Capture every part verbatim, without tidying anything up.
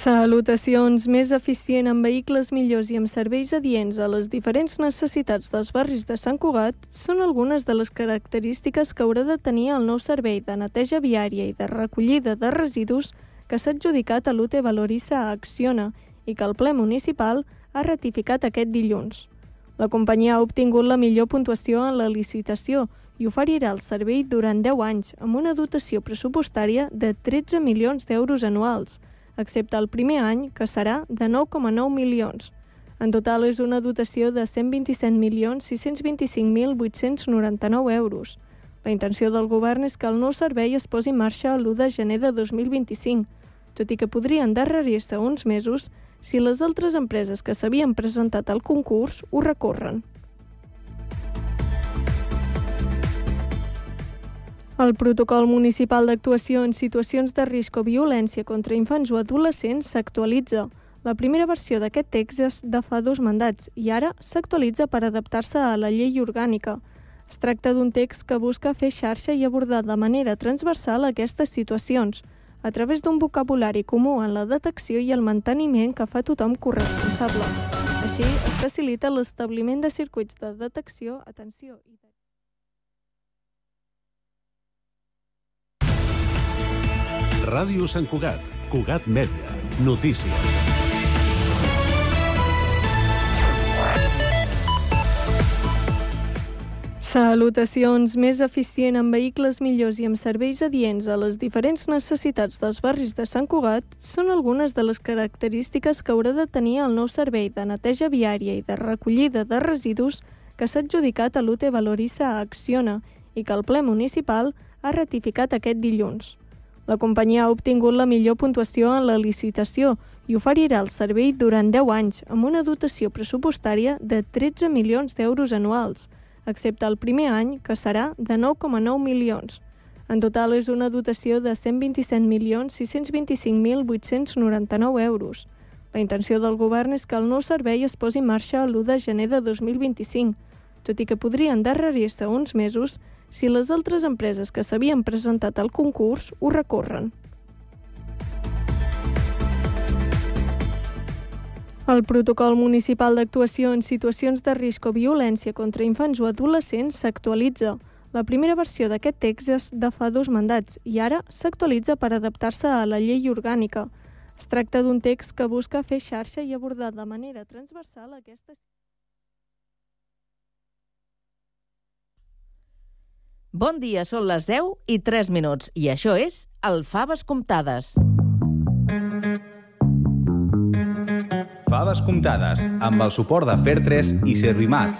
Salutacions. Més eficient, amb vehicles millors i amb serveis adients a les diferents necessitats dels barris de Sant Cugat són algunes de les característiques que haurà de tenir el nou servei de neteja viària i de recollida de residus que s'ha adjudicat a l'U T Valorisa a Acciona i que el ple municipal ha ratificat aquest dilluns. La companyia ha obtingut la millor puntuació en la licitació i oferirà el servei durant deu anys amb una dotació pressupostària de tretze milions d'euros anuals, excepte el primer any, que serà de nou coma nou milions. En total és una dotació de cent vint-i-set milions sis-cents vint-i-cinc mil vuit-cents noranta-nou euros. La intenció del govern és que el nou servei es posi en marxa l'u de gener de dos mil vint-i-cinc, tot i que podria endarrerir-se uns mesos si les altres empreses que s'havien presentat al concurs ho recorren. El protocol municipal d'actuació en situacions de risc o violència contra infants o adolescents s'actualitza. La primera versió d'aquest text és de fa dos mandats i ara s'actualitza per adaptar-se a la llei orgànica. Es tracta d'un text que busca fer xarxa i abordar de manera transversal aquestes situacions, a través d'un vocabulari comú en la detecció i el manteniment que fa tothom corresponsable. Així, es facilita l'establiment de circuits de detecció, atenció i... Ràdio Sant Cugat, Cugat Mèdia, notícies. Salutacions. Més eficient, amb vehicles millors i amb serveis adients a les diferents necessitats dels barris de Sant Cugat són algunes de les característiques que haurà de tenir el nou servei de neteja viària i de recollida de residus que s'ha adjudicat a l'U T Valorisa a Acciona i que el ple municipal ha ratificat aquest dilluns. La companyia ha obtingut la millor puntuació en la licitació i oferirà el servei durant deu anys amb una dotació pressupostària de tretze milions d'euros anuals, excepte el primer any, que serà de nou coma nou milions. En total és una dotació de cent vint-i-set milions sis-cents vint-i-cinc mil vuit-cents noranta-nou euros. La intenció del govern és que el nou servei es posi en marxa l'u de gener de dos mil vint-i-cinc, tot i que podria endarrerir-se uns mesos si les altres empreses que s'havien presentat al concurs ho recorren. El protocol municipal d'actuació en situacions de risc o violència contra infants o adolescents s'actualitza. La primera versió d'aquest text és de fa dos mandats i ara s'actualitza per adaptar-se a la llei orgànica. Es tracta d'un text que busca fer xarxa i abordar de manera transversal aquestes... Bon dia, són les deu i tres minuts i això és el Faves Comptades. Faves Comptades, amb el suport de Fertres i Servimat.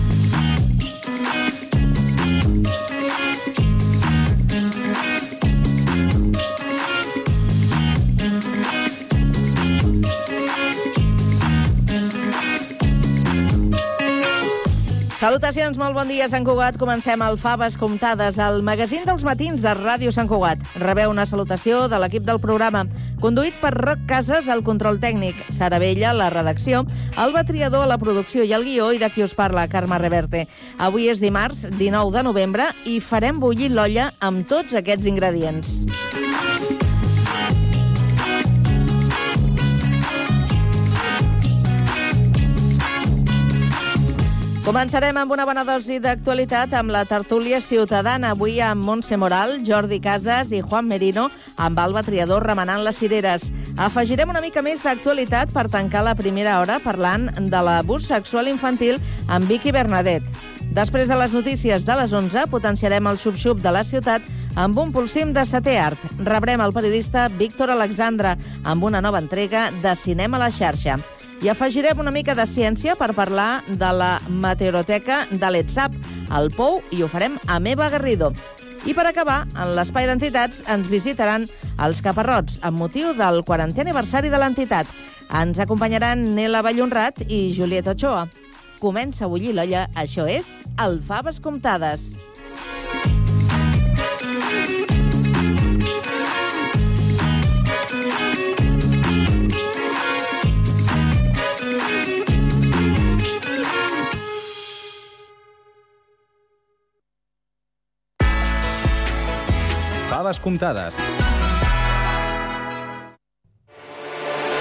Salutacions, molt bon dia, Sant Cugat. Comencem el Faves Comptades, el magazín dels matins de Ràdio Sant Cugat. Rebeu una salutació de l'equip del programa, conduït per Roc Casas, al control tècnic, Sara Vella, la redacció, Alba Triador, la producció i el guió, i de qui us parla, Carme Reverte. Avui és dimarts, dinou de novembre, i farem bullir l'olla amb tots aquests ingredients. Començarem amb una bona dosi d'actualitat amb la tertúlia ciutadana. Avui amb Montse Moral, Jordi Casas i Juan Merino, amb Alba Triador remenant les cireres. Afegirem una mica més d'actualitat per tancar la primera hora parlant de l'abús sexual infantil amb Vicky Bernadet. Després de les notícies de les onze, potenciarem el xup-xup de la ciutat amb un pulsim de setè art. Rebrem el periodista Víctor Alexandre amb una nova entrega de Cinema a la xarxa. I afegirem una mica de ciència per parlar de la meteoroteca de l'ETSAP, al Pou, i ho farem amb Eva Garrido. I per acabar, en l'espai d'entitats ens visitaran els Caparrots, amb motiu del quarantè aniversari de l'entitat. Ens acompanyaran Nela Vallhonrat i Julieta Ochoa. Comença a bullir l'olla, això és el Faves Comptades. Faves Comptades.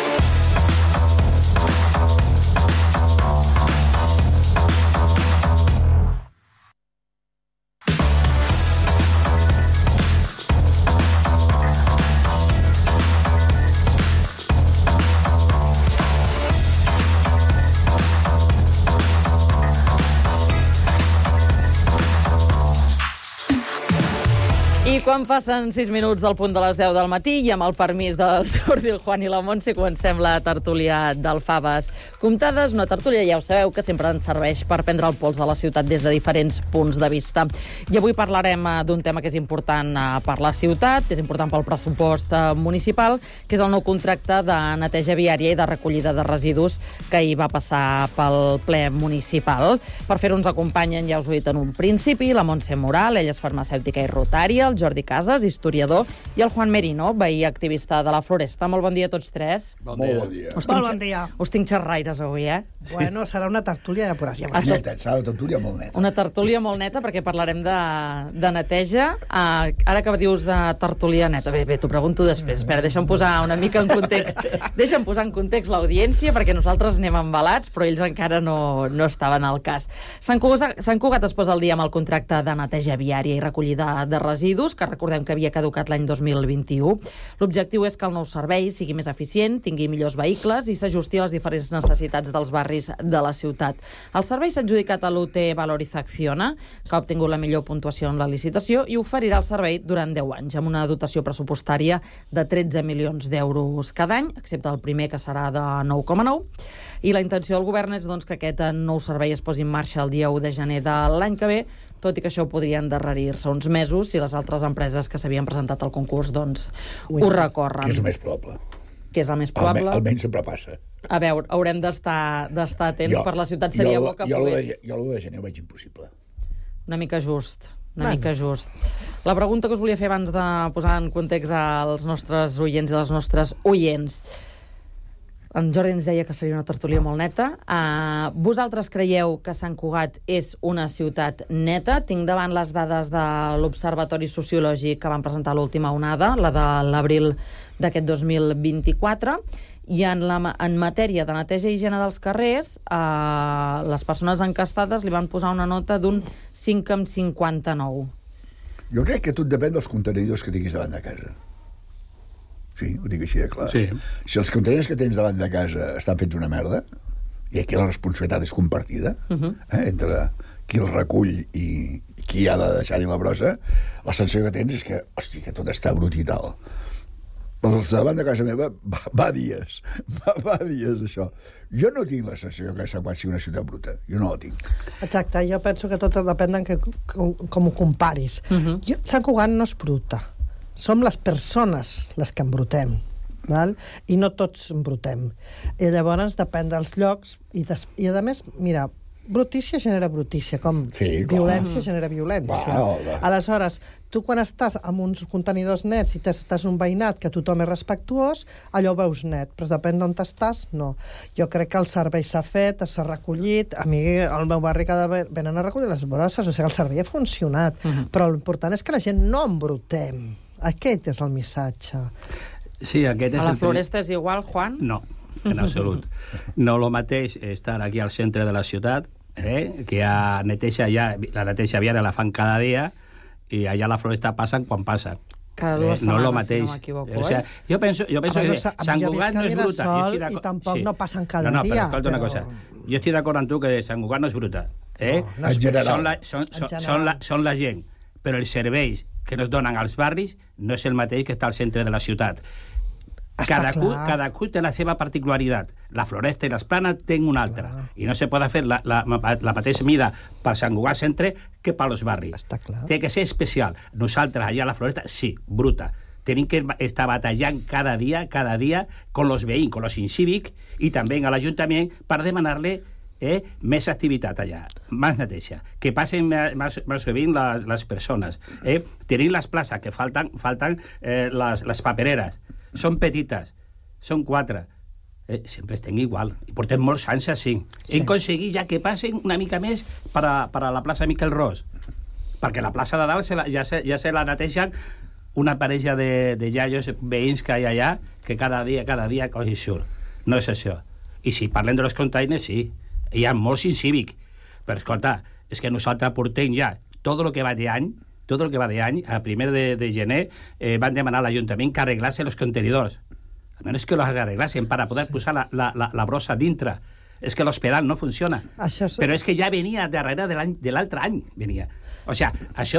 I quan passen sis minuts del punt de les deu del matí i amb el permís del Jordi, el Juan i la Montse comencem la tertúlia d'Alfaves Comptades, una tertúlia, ja ho sabeu, que sempre ens serveix per prendre el pols de la ciutat des de diferents punts de vista. I avui parlarem d'un tema que és important per la ciutat, és important pel pressupost municipal, que és el nou contracte de neteja viària i de recollida de residus que hi va passar pel ple municipal. Per fer-ho ens acompanyen, ja us ho he dit en un principi, la Montse Moral, ella és farmacèutica i rotària, el Jordi Casas, historiador, i el Juan Merino, veí activista de la Floresta. Molt bon dia a tots tres. Bon dia. Molt bon dia. Us tinc, bon dia. Us tinc xerraires avui, eh? Bueno, serà una tertúlia de puració. Neta, serà una tertúlia molt neta. Una tertúlia molt neta, perquè parlarem de, de neteja. Uh, ara que dius de tertúlia neta, bé, bé, t'ho pregunto després. Espera, deixa'm posar una mica en context. Deixa'm posar en context l'audiència, perquè nosaltres anem embalats, però ells encara no, no estaven al cas. Sant Cugat, Sant Cugat es posa al dia amb el contracte de neteja viària i recollida de residus, que recordem que havia caducat l'any dos mil vint-i-u. L'objectiu és que el nou servei sigui més eficient, tingui millors vehicles i s'ajusti a les diferents necessitats dels barris de la ciutat. El servei s'ha adjudicat a l'U T Valorizazione, que ha obtingut la millor puntuació en la licitació i oferirà el servei durant deu anys, amb una dotació pressupostària de tretze milions d'euros cada any, excepte el primer, que serà de nou coma nou. I la intenció del govern és doncs, que aquest nou servei es posi en marxa el dia u de gener de l'any que ve, tot i que això podria endarrerir-se uns mesos si les altres empreses que s'havien presentat al concurs doncs, ho recorren. Que és el més probable. Que és el més probable. Almen, almenys sempre passa. A veure, haurem d'estar d'estar atents, jo, per la ciutat seria jo, bo que jo pogués... De, jo l'u de gener ho veig impossible. Una mica just. Una bueno. mica just. La pregunta que us volia fer abans de posar en context als nostres oients i les nostres oients. En Jordi ens deia que seria una tertúlia molt neta. Uh, vosaltres creieu que Sant Cugat és una ciutat neta? Tinc davant les dades de l'Observatori Sociològic que van presentar l'última onada, la de l'abril d'aquest dos mil vint-i-quatre, i en, la, en matèria de neteja i higiene dels carrers, uh, les persones encastades li van posar una nota d'un cinc coma cinquanta-nou. Jo crec que tot depèn dels contenidors que tinguis davant de casa. Sí, ho dic així de clar. Sí. Si els contenidors que tens davant de casa estan fets una merda, i aquí la responsabilitat és compartida, uh-huh. eh, entre qui el recull i qui ha de deixar-hi la brossa, la sensació que tens és que, hòstia, que tot està brut i tal. Però els davant de casa meva va, va dies, va, va dies, això. Jo no tinc la sensació que Sant Cugat sigui una ciutat bruta. Jo no la tinc. Exacte, jo penso que tot depèn de que, com, com ho comparis. Uh-huh. jo, Sant Cugat no és bruta. Som les persones les que embrutem, val? I no tots embrutem. I llavors depèn dels llocs i, des... i a més, mira, brutícia genera brutícia, com sí, violència genera violència. Va, Aleshores, tu quan estàs amb uns contenidors nets i estàs un veïnat que tothom és respectuós, allò ho veus net, però depèn d'on estàs, no. Jo crec que el servei s'ha fet, s'ha recollit, a mi al meu barri cada vegada venen a recollir les brosses, o sigui, el servei ha funcionat, uh-huh. però l'important és que la gent no embrutem. Aquest és el missatge. Sí, aquest és a la el... Floresta és igual, Juan? No, en absolut. No lo mateix estar aquí al centre de la ciutat, eh, que a neteja ja, la neteja viària la fan cada dia, i allà a la Floresta passen quan passen. Cada dues eh, no setmanes, si no m'equivoco, o sea, eh? Jo penso, jo penso que Sant Cugat no és bruta. Sol, I tampoc sí. no passen cada no, no, dia. Però escolta però... una cosa. Jo estic d'acord amb tu que Sant Cugat no és bruta. Eh? No, no és en general. Són la, són, són, són, la, són la gent, però els serveis que nos donen als barris no és el mateix que està al centre de la ciutat. Cadascú, cadascú té la seva particularitat. La Floresta i l'Esplana tenen una altra. Clar. I no se pot fer la, la, la mateixa mida per Sant Cugat Centre que per als barris. Està clar. Té que ser especial. Nosaltres, allà a la Floresta, sí, bruta. Tenim que estar batallant cada dia, cada dia, con los veïns, con los incívics, i també a l'Ajuntament per demanar-li Eh, més activitat allà, més neteja, que passen més, més sovint les, les persones. Eh? Tenim les places, que falten, falten eh, les, les papereres. Són petites, són quatre. Eh, sempre estem igual. I portem molts anys així. Sí. Hem aconseguit ja que passen una mica més per a, per a la plaça Miquel Ros. Perquè la plaça de dalt se la, ja, se, ja se la netegen una parella de, de iaios veïns que hi ha allà, que cada dia, cada dia coix i surt. No és això. I si parlem de los containers, sí. Hi ha molts incívics, però escolta, és que nosaltres portem ja tot el que va d'any, tot el que va d'any, a primer de, de gener eh, van demanar a l'Ajuntament que arreglase els contenidors, almenys que los arreglasen para poder sí. posar la, la, la, la brossa dintre. És que l'hospital no funciona, això és... però és que ja venia darrere de l'altre any, venia. O sigui, això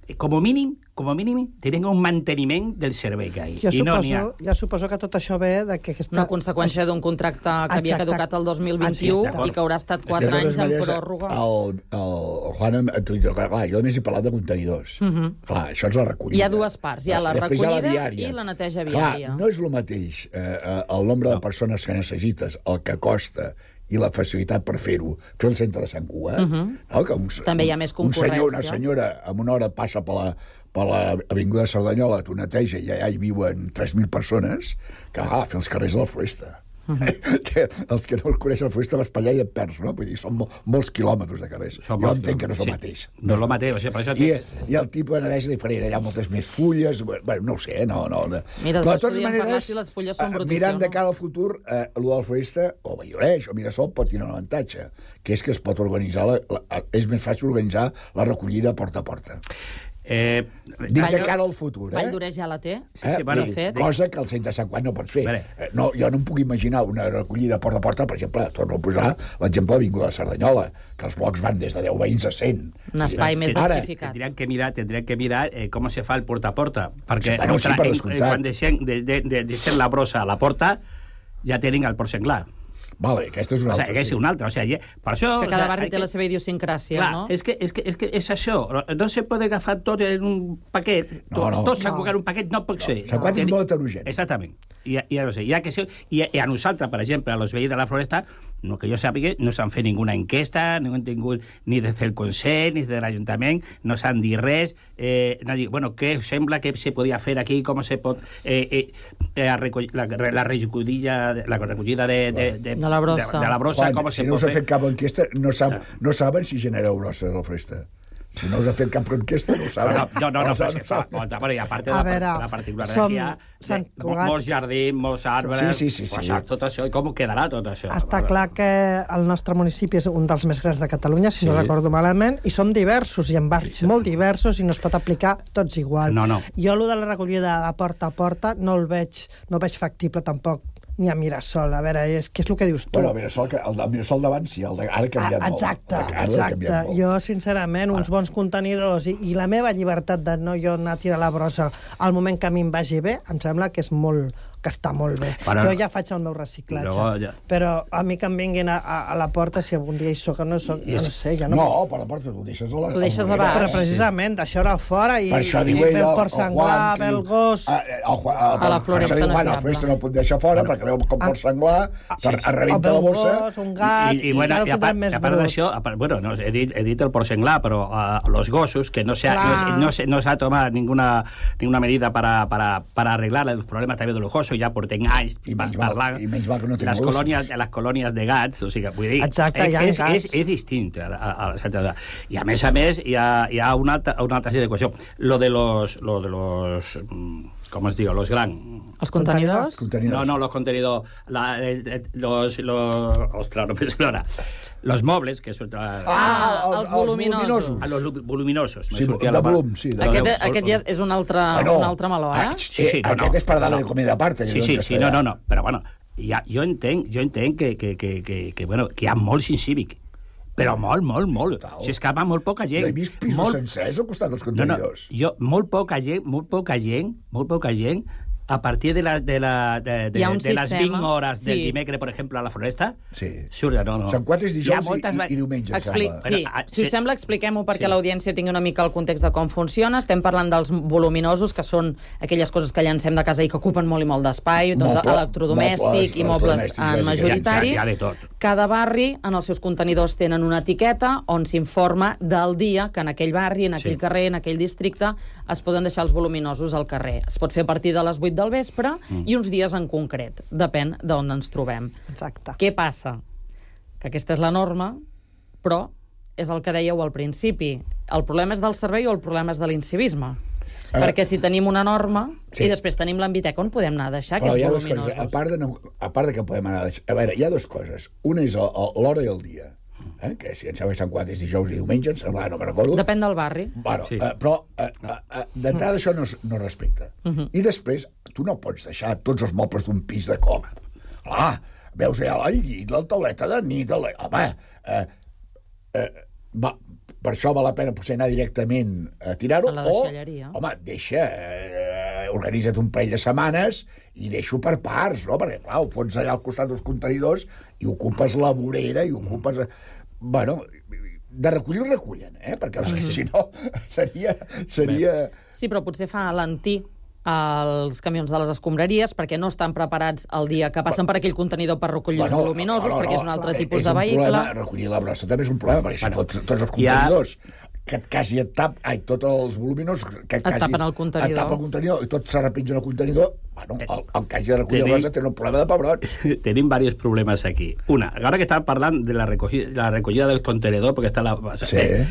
com a mínim, com a mínim, tenen un manteniment del servei que hi ha. Jo I no suposo, n'hi ha. jo suposo que tot això ve de que aquesta... Una conseqüència d'un contracte que havia Exacte. caducat el dos mil vint-i-u Exacte. i que haurà estat quatre De totes anys en maneres, pròrroga. El, el, el Juan, em- tu- clar, jo només he parlat de contenidors. Uh -huh. Clar, això és la recollida. Hi ha dues parts, hi ha la Després hi ha recollida viària. i la neteja Clar, viària. no és el mateix eh, eh, el nombre de persones que necessites, el que costa i la facilitat per fer-ho, fer el centre de Sant Cugat, uh -huh. no? Que un, També hi ha més un senyor o una concurrència. senyora en una hora passa per la, per l'avinguda de Cerdanyola, t'ho neteja i allà hi viuen tres mil persones, que va, fer els carrers de la Floresta. Uh -huh. que els que no el coneixen la Floresta vas per allà i et perds, no? Vull dir, són mol, molts quilòmetres de carrers. Són jo molts entenc que no és el sí. mateix. No és el mateix, o sigui, per això... I, I el tipus de neteja és diferent, hi ha moltes més fulles, bueno, no ho sé, no... no de... Mira, Però, de després totes podríem parlar maneres, si les fulles són eh, brutíssimes. mirant de cara al futur, eh, allò de la Floresta, o Valloreix, o Mirasol, pot tenir un avantatge, que és que es pot organitzar, la, la, és més fàcil organitzar la recollida porta a porta. Eh, Dic de Vall- cara al futur, eh? Vall d'Oreix ja la té. Sí, sí, bueno, Vull dir, fet. cosa que el centre de Sant Cugat no pots fer. Vale. Eh, No, jo no em puc imaginar una recollida porta a porta, per exemple, torno a posar l'exemple de Vinguda de Cerdanyola, que els blocs van des de deu veïns a cent. Un espai més Ara, densificat. Tendrían que mirar, tendrían que mirar eh, com se fa el porta a porta, perquè Bueno, sí, ostres, per en- descomptat. quan deixem, de, de, de, deixem la brossa a la porta, ja tenen el port senglar. Vale, aquesta és una O altra. sigui, que és un altre. O sigui, per això, És que cada o sigui, barri hay té que- la seva idiosincràsia, Clar, no? és que, és, que, és que és això. No se pot agafar tot en un paquet. No, Tots, no. tots No. s'han un paquet, no pot ser. Sant Cugat és Teni- molt heterogeni. Exactament. I, i, no sé, ja que sí, i, I a nosaltres, per exemple, a los veïns de la Floresta, no que jo sàpiga, no s'han fet ninguna enquesta, no han tingut ni des del Consell, ni des de l'Ajuntament, no s'han dit res. Eh, no dir, bueno, què sembla que se podia fer aquí, com se pot... Eh, eh, eh, recoll, la, la recollida, la recollida de, de, de, De la brossa. de, de la brossa, Juan, com si se no pot us ha fer. fet cap enquesta, no, sap, no saben si genereu brossa a la Floresta. Si no us ha fet cap enquesta, no ho saben. No, no, no, no, ho però saben, se fa. Bueno, i a part de A la, veure, la particularitat som que hi ha, Sant de, Cugat. molts jardins, molts arbres... Sí, sí, sí, sí. Pues, tot això, i com quedarà tot això? Està clar que el nostre municipi és un dels més grans de Catalunya, si Sí. no recordo malament, i som diversos, i en barris molt diversos, i no es pot aplicar tots igual. No, no. Jo, allò de la recollida de porta a porta, no el veig, no veig factible tampoc, ni a Mirasol. A veure, és, què és el que dius tu? Bueno, el Mirasol, que- el del Mirasol d'abans sí, el de, ara ha canviat Ah, exacte, molt. Ara ha exacte. canviat molt. Jo, sincerament, uns bons contenidors i, i la meva llibertat de no jo anar a tirar la brossa al moment que a mi em vagi bé, em sembla que és molt que està molt bé. Però- jo ja faig el meu reciclatge. Luego, ja- Però a mi que em vinguin a, a, a la porta, si algun dia hi soc o no soc, jo no sé, ja no... No, per la porta, tu ho deixes a la... Ho deixes al a baix. vorera. Però precisament, d'això fora i, Per això i diu ve ell, el el, port el Juan, senglar, que ve el diu, gos... ah, eh, el, Juan- el, A la per Floresta això diu, no és bueno, la viable. Floresta no el pot deixar fora, perquè veu com port senglar, te- es rebenta O la ve un bossa... gos, un gat, I, i, bueno, ara ho i a part, tindrem més a part brut. d'això, a part- bueno, no, he, dit, he dit el port senglar, però uh, los gossos, que no se ha, no, Clar. se- no, se, no se ha tomado ninguna, ninguna medida para, para, para arreglar los problemas también de los gossos, ja portem anys I menys pa- mal- parlant i menys mal que no tenim les gossos. colònies, les colònies de gats, o sigui, vull dir, Exacte, és, hi ha és, gats. és, és distint a, a, a, i a més a més hi ha, hi ha una, altra, una altra sèrie de qüestions. Lo de los, lo de los mm, com es diu, los gran... Els contenidors? Contenidors. No, no, los contenidors, la, el, el, los, los, ostras, no penso ahora. Los mobles, que són... Ah, Ah, els, els voluminosos. A los lu- voluminosos. me Sí, sortia de la part. volum, sí, de- Aquest, Lo de- aquest ja és un altre, Bueno, un altre meló, eh? ah, Sí, sí, no, aquest no. és per dar-li No, de comida a part. que Sí, diuen sí, en sí, castellà. no, no, no, però bueno, ja, jo entenc, jo entenc que, que, que, que, que, bueno, que hi ha molts incívic, però molt, molt, molt. Total. Si és que va molt poca gent. Jo he vist pisos molt, sencers al costat dels no, no, contenidors. jo, molt poca gent, molt poca gent, molt poca gent, a partir de, la, de, la, de, de, Hi ha un de les sistema, vint hores del sí. dimecres, per exemple, a la Floresta, Sí. surt, no, no. Sant Cugat és Hi ha dijous i, moltes i, ve- i diumenge, em Expli sembla. sí, Bueno, ah, si us sí. sembla, expliquem-ho perquè Sí. l'audiència tingui una mica el context de com funciona. Estem parlant dels voluminosos, que són aquelles coses que llancem de casa i que ocupen molt i molt d'espai, doncs Moble, electrodomèstic mobles, i mobles electrodomèstics, en bàsicament. majoritari. Hi ha- hi ha de tot. Cada barri, en els seus contenidors, tenen una etiqueta on s'informa del dia que en aquell barri, en aquell Sí. carrer, en aquell districte, es poden deixar els voluminosos al carrer. Es pot fer a partir de les vuit del vespre Mm. i uns dies en concret. Depèn d'on ens trobem. Exacte. Què passa? Que aquesta és la norma, però és el que dèieu al principi. El problema és del servei o el problema és de l'incivisme? Eh, Perquè si tenim una norma sí. i després tenim l'ambiteca, on podem anar a deixar Però hi ha aquests dues coses. voluminosos? A part, de no, a part de que podem anar... A, deixar, a veure, hi ha dues coses. Una és el- el- l'hora i el dia. Eh? Que si em sembla que Sant Cugat és dijous i diumenge, em sembla, no me'n recordo. Depèn del barri. Bueno, Sí. sí. eh, però eh, eh, eh, d'entrada això no, es- no es respecta. Uh -huh. I després, tu no pots deixar tots els mobles d'un pis de com. Clar, veus allà el llit, la tauleta de nit, el... home, eh, eh, va, per això val la pena potser anar directament a tirar-ho, A la o, deixalleria. home, deixa, eh, organitza't un parell de setmanes i deixo per parts, no? Perquè, clar, ho fots allà al costat dels contenidors i ocupes la vorera i ocupes... Bueno, de recollir ho recullen, eh? Perquè, mm -hmm. si no, seria... seria... Sí, però potser fa alentir els camions de les escombraries perquè no estan preparats el dia que passen per aquell contenidor per recollir els Bueno, voluminosos, no, no, perquè és un altre no, tipus és de un vehicle. Problema, recollir la brossa també és un problema, perquè si Bueno, fots tots els hi ha- contenidors que et quasi et tap, ai, tots els voluminosos que et, quasi, tapen el contenidor. et tapa el contenidor i tot se repinja en el contenidor, bueno, el, el que hagi de recollir Tenim- la brossa té un problema de pebrots. Tenim diversos problemes aquí. Una, ara que estàvem parlant de la recollida, la recollida del contenedor, perquè està la... Sí. Eh,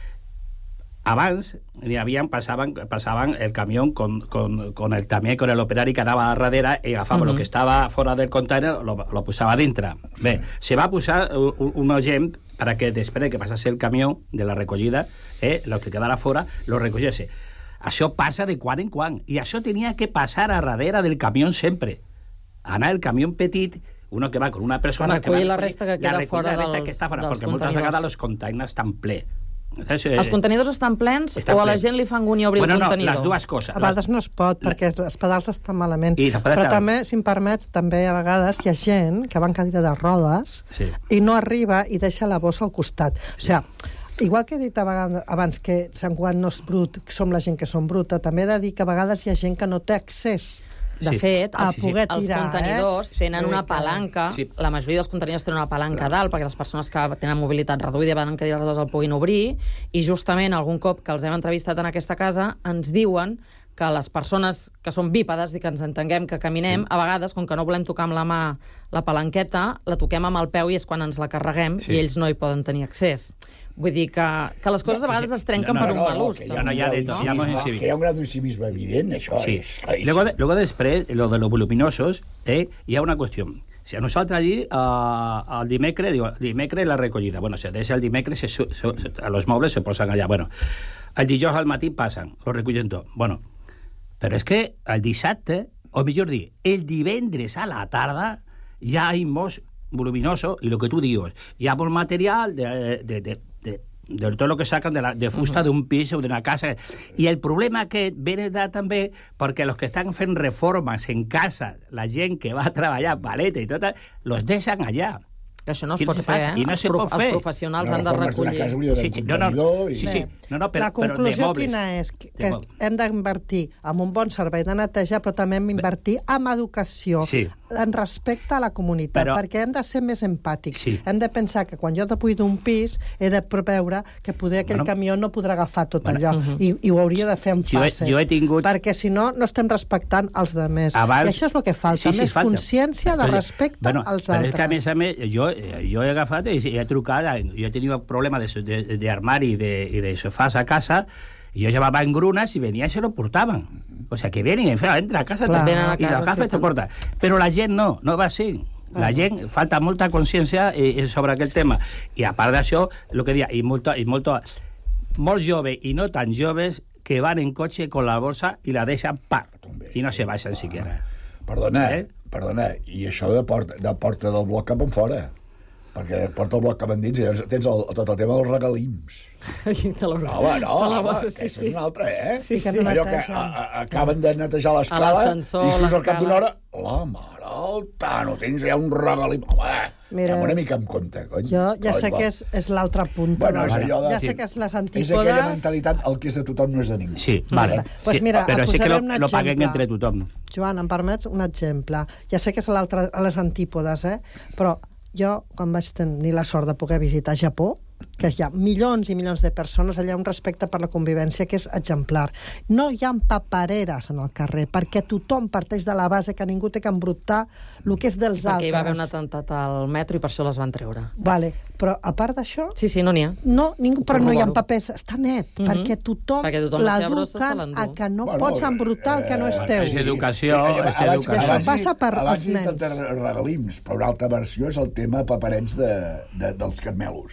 abans n'hi havia, passaven, passaven el camión con, con, con el, también con el operari que anava a darrere i agafava uh -huh. lo que estava fora del container, lo, lo posava dintre. Bé, se va posar un, un gent para que després que passés el camió de la recollida, eh, lo que quedara fora, lo recogiese. Això passa de quan en quan, i això tenia que passar a darrere del camió sempre. Anar el camió petit, uno que va con una persona... Per recollir que va la resta que queda recollir fora la resta dels- que està fora, dels perquè moltes contenidors. vegades els containers estan ple. Entonces, eh, Els contenidors estan plens estan o a la plens. gent li fa angúnia obrir bueno, el no, contenidor? les dues coses. A vegades no es pot, perquè els pedals estan malament. I les pedals Però estan- també, si em permets, també a vegades hi ha gent que va en cadira de rodes Sí. i no arriba i deixa la bossa al costat. O sigui, igual que he dit a vegades, abans que Sant Cugat no és brut, que som la gent que som bruta, també he de dir que a vegades hi ha gent que no té accés. De Sí. fet, A els, poder els tirar, contenidors eh? tenen una Sí, palanca, sí. la majoria dels contenidors tenen una palanca a dalt perquè les persones que tenen mobilitat reduïda van en cadires rodes el puguin obrir, i justament algun cop que els hem entrevistat en aquesta casa ens diuen que les persones que són bípedes i que ens entenguem que caminem, sí. a vegades, com que no volem tocar amb la mà la palanqueta, la toquem amb el peu i és quan ens la carreguem, Sí. i ells no hi poden tenir accés. Vull dir que, que les coses a vegades es trenquen No, no, per un no, mal no, ús. que hi també. ha no, un ja de- grau ja hemos d'incivisme- incivido. que hi ha un grau d'incivisme evident, això Sí. és claríssim. Luego, de, luego després, lo de los voluminosos, eh, hi ha una qüestió. Si a nosaltres allí, uh, el dimecre, digo, el dimecre la recollida. Bueno, se deixa el dimecre, se, se, se, a los mobles se posen allà. Bueno, el dijous al matí passen, lo recullen tot. Bueno, però és que el dissabte, o millor dir, el divendres a la tarda, ja hay molts voluminosos, i lo que tu dius, hi ha molt material de, de, de, de de tot el que saquen de, la, de fusta uh -huh. d'un pis o d'una casa. I el problema aquest ve de, també perquè els que estan fent reformes en casa, la gent que va a treballar paleta i tot, los deixen allà. Que això no es I no pot se fer, fa, eh? i no Els se prof- pot fer. Els professionals No, han de reformes d'una recollir. casa hauria de Sí, sí, no, no, contenidor i- sí, sí. Bé, No, no, però, la però de conclusió mobles. quina és? Que, De que mobles. hem d'invertir en un bon servei de neteja, però també hem d'invertir en educació, Sí. en respecte a la comunitat, Però- perquè hem de ser més empàtics. Sí. Hem de pensar que quan jo te puc d'un pis he de preveure que poder aquell Bueno. camió no podrà agafar tot Bueno. allò, Uh-huh. i, i ho hauria de fer en Jo he- fases, jo he tingut- perquè si no, no estem respectant els demés. Abans- I això és el que falta, Sí, sí, més falta. consciència de Però- respecte bueno, als però altres. és que, a més a més, jo, jo he agafat i he trucat, jo he tingut problemes de, de, de armari i de, i de sofàs a casa, i jo llevava engrunes i venia i se lo portaven. O sea, que vienen, entra a casa, Clar. te- Venen a i la casa, agafa sí, i te porta. Però la gent no, no va així. La gent, falta molta consciència eh, sobre aquest tema. I a part d'això, el que dia, i, molta, i molta, molts joves i no tan joves que van en cotxe con la bolsa i la deixen part. I no se baixen siquiera. Perdona, Eh? perdona, i això de porta, de porta del bloc cap en fora. Perquè porta el bloc cap endins i llavors tens el, tot el tema dels regalims. De la, No, home, no, de la home, bossa, que sí, això sí. és una altra, eh? Sí, sí. Que no Allò que netegen. a, a, acaben de netejar l'escala l'ascensor, i surts al cap d'una l'escala. hora, la mare, el tano, tens ja un regalim. Home, Mira, anem una mica en compte, cony. Jo ja Coi, sé va. que és, és l'altra punta. Bueno, de- és allò de... ja sé que és les És aquella antípodes... mentalitat, el que és de tothom no és de ningú. Sí, vale. Pues Sí, mira, però et sí que lo, posaré un lo paguen exemple. entre tothom. Joan, em permets un exemple? Ja sé que és a, l'altra- a les antípodes, eh? Però jo, quan vaig tenir la sort de poder visitar Japó, que hi ha milions i milions de persones, allà un respecte per la convivència que és exemplar. No hi ha papereres en el carrer, perquè tothom parteix de la base que ningú té que embrutar el que és dels Perquè altres. hi va haver un atemptat al metro i per això les van treure. Vale, però a part d'això, Sí, sí, no n'hi ha. no, ningú, però no hi ha Corroboro. papers, està net, Mhm. perquè tothom, Perquè tothom la seva brossa se l'eduquen l'endú. a que no Bueno, pots embrutar el que no és eh, teu. És educació, Eh, és abans- educació. I això abans passa dit- per abans als dit nens. de regalims, però una altra versió és el tema paperets de, de, dels carmelos.